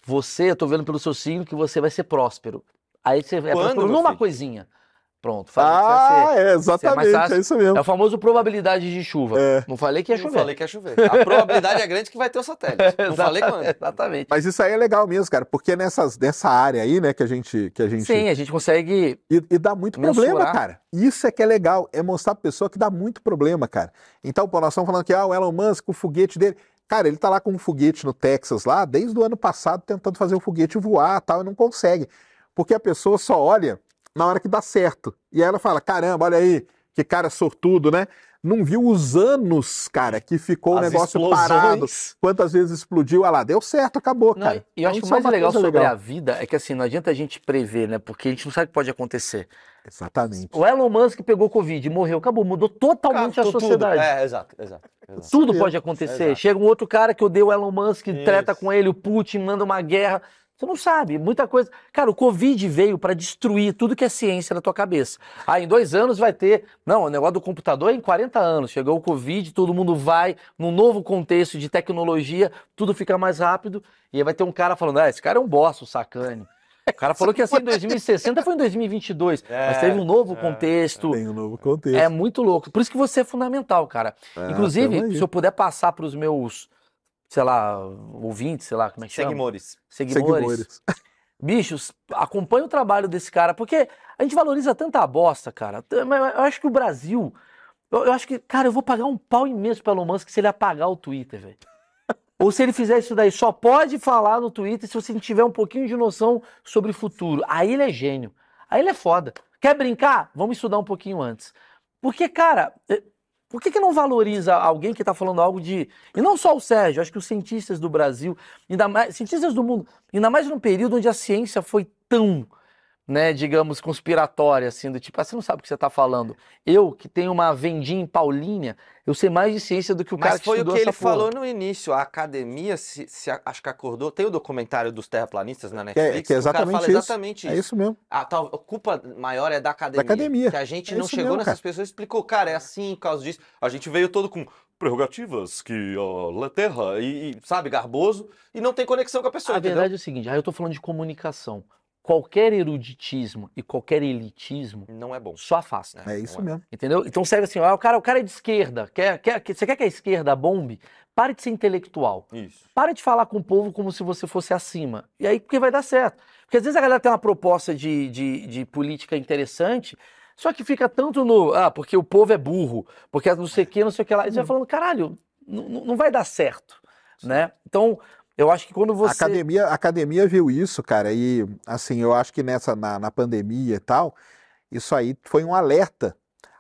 eu tô vendo pelo seu signo que você vai ser próspero. Aí você é próspero meu numa filho? coisinha. Pronto, falei que você vai ser. Ah, é, exatamente, fácil. é isso mesmo. É o famoso probabilidade de chuva. É. Não falei que ia Não chover. falei que ia chover. A probabilidade é grande que vai ter o satélite. Não falei quando. Exatamente. Mas isso aí é legal mesmo, cara, porque nessa área aí, né, que a gente Sim, a gente consegue. E dá muito Mensurar. problema, cara. Isso é que é legal, é mostrar pra pessoa que dá muito problema, cara. Então, pô, nós estamos falando que o Elon Musk, o foguete dele. Cara, ele tá lá com um foguete no Texas lá, desde o ano passado, tentando fazer o foguete voar e tal, e não consegue. Porque a pessoa só olha na hora que dá certo. E aí ela fala, caramba, olha aí, que cara sortudo, né? Não viu os anos, cara, que ficou o As negócio explosões. parado. Quantas vezes explodiu, lá, deu certo, acabou, Não, cara. e eu acho que o Então, mais isso é uma legal coisa sobre legal. a vida é que assim, não adianta a gente prever, né? Porque a gente não sabe o que pode acontecer. Exatamente. O Elon Musk pegou Covid e morreu, acabou, mudou totalmente a Tudo. sociedade. Exato. Tudo mesmo. pode acontecer. Exato. Chega um outro cara que odeia o Elon Musk, treta Isso. com ele, o Putin manda uma guerra. Você não sabe, muita coisa. Cara, o Covid veio para destruir tudo que é ciência na tua cabeça. Em 2 anos vai ter. Não, o negócio do computador é em 40 anos. Chegou o Covid, todo mundo vai num novo contexto de tecnologia, tudo fica mais rápido. E aí vai ter um cara falando: esse cara é um bosta, o sacane. O cara falou que ia ser em 2060, foi em 2022. Mas teve um novo contexto. Tem um novo contexto. É muito louco. Por isso que você é fundamental, cara. tamo Inclusive, aí. se eu puder passar para os meus, sei lá, ouvintes, sei lá, como é que chama? Seguimores. Seguidores. Bichos, acompanha o trabalho desse cara, porque a gente valoriza tanta bosta, cara. Mas eu acho que o Brasil, eu acho que, cara, eu vou pagar um pau imenso pelo Elon Musk se ele apagar o Twitter, velho. Ou se ele fizer isso daí, só pode falar no Twitter se você tiver um pouquinho de noção sobre o futuro. Aí ele é gênio. Aí ele é foda. Quer brincar? Vamos estudar um pouquinho antes. Porque, cara, por que não valoriza alguém que tá falando algo de... E não só o Sérgio, acho que os cientistas do Brasil, ainda mais, cientistas do mundo, ainda mais num período onde a ciência foi tão, né, digamos, conspiratória, assim, do tipo, você não sabe o que você tá falando. Eu, que tenho uma vendinha em Paulínia, eu sei mais de ciência do que o cara Mas que foi o estudou que ele essa porra. falou no início. A academia acho que acordou. Tem o documentário dos terraplanistas na Netflix. Que é o cara exatamente fala isso. exatamente É isso. isso mesmo. A culpa maior é da academia. Da academia. Que a gente É não isso chegou mesmo, nessas cara. pessoas e explicou, cara, é assim por causa disso. A gente veio todo com prerrogativas que a terra e, sabe, garboso, e não tem conexão com a pessoa, A entendeu? verdade é o seguinte, aí eu tô falando de comunicação. Qualquer eruditismo e qualquer elitismo Não é bom. só afasta. É isso não mesmo. Entendeu? Então serve assim, o cara é de esquerda, você quer que a esquerda bombe? Pare de ser intelectual. Isso. Pare de falar com o povo como se você fosse acima. E aí, porque vai dar certo. Porque às vezes a galera tem uma proposta de política interessante, só que fica tanto no, porque o povo é burro, porque não sei o que, não sei o que lá. E você vai falando, caralho, não vai dar certo, né? Então, eu acho que quando você... A academia viu isso, cara, e assim, eu acho que na pandemia e tal, isso aí foi um alerta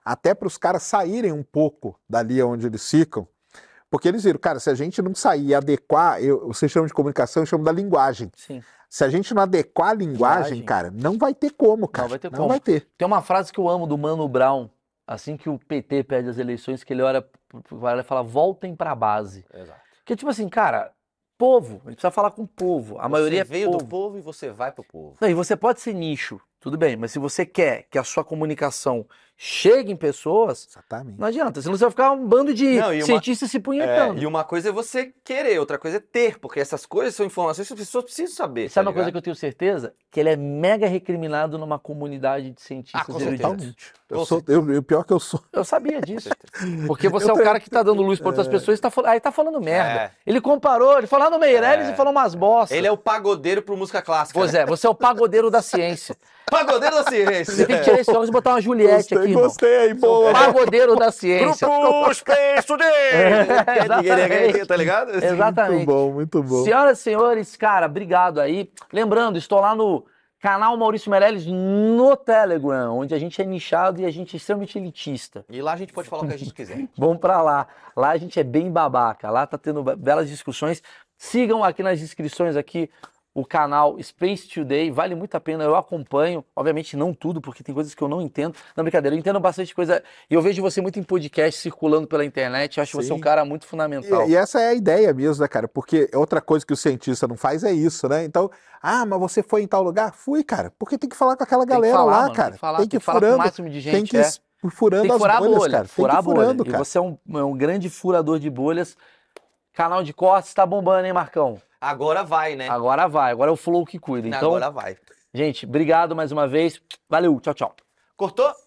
até para os caras saírem um pouco dali onde eles ficam, porque eles viram, cara, se a gente não sair e adequar, vocês chamam de comunicação, eu chamo da linguagem. Sim. Se a gente não adequar a linguagem, cara, não vai ter como, cara. Não vai ter Não como. vai ter. Tem uma frase que eu amo do Mano Brown, assim que o PT perde as eleições, que ele olha e fala, voltem pra base. Exato. Que tipo assim, cara, povo, a gente precisa falar com o povo. A maioria Você veio é do povo. povo e você vai pro povo. Não, e você pode ser nicho, tudo bem, mas se você quer que a sua comunicação chegue em pessoas, Exatamente. não adianta, senão você vai ficar um bando de Não, e uma- cientistas se punhetando. E uma coisa é você querer, outra coisa é ter, porque essas coisas são informações que as pessoas precisam saber. Sabe tá uma coisa que ligado? eu tenho certeza? Que ele é mega recriminado numa comunidade de cientistas com eruditos. certeza. Totalmente. O pior que eu sou. Eu sabia disso. certeza. Porque você é o cara que tá dando luz para outras pessoas e aí tá falando merda. É. Ele comparou, ele falou no Meirelles e falou umas bostas. Ele é o pagodeiro pro música clássica. Pois né? é, você é o pagodeiro da ciência. Pagodeiro da ciência. Você tem que tirar esse óculos e botar uma Juliette aqui, irmão. Gostei, boa. Pagodeiro da ciência. Grupo Space Exatamente. Tá ligado? Exatamente. Muito bom, muito bom. Senhoras e senhores, cara, obrigado aí. Lembrando, estou lá no canal Maurício Meirelles no Telegram, onde a gente é nichado e a gente é extremamente elitista. E lá a gente pode falar o que a gente quiser. Vamos pra lá. Lá a gente é bem babaca. Lá tá tendo belas discussões. Sigam aqui nas inscrições aqui o canal Space Today. Vale muito a pena. Eu acompanho. Obviamente não tudo, porque tem coisas que eu não entendo. Não, brincadeira. Eu entendo bastante coisa. E eu vejo você muito em podcast, circulando pela internet. Eu acho você Sim. um cara muito fundamental. E essa é a ideia mesmo, né, cara? Porque outra coisa que o cientista não faz é isso, né? Então, mas você foi em tal lugar? Fui, cara. Porque tem que falar com aquela Tem que galera falar, lá, mano, cara. Tem que falar, tem que ir falar com o furando, máximo de gente. tem que ir furando Tem que as furar a bolhas, bolha, cara. Tem furar que a ir bolha. furando, E cara. você é um grande furador de bolhas. Canal de cortes tá bombando, hein, Marcão? Agora vai, né? Agora vai. Agora é o Flow que cuida. Então, Agora vai. gente, obrigado mais uma vez. Valeu, tchau, tchau. Cortou?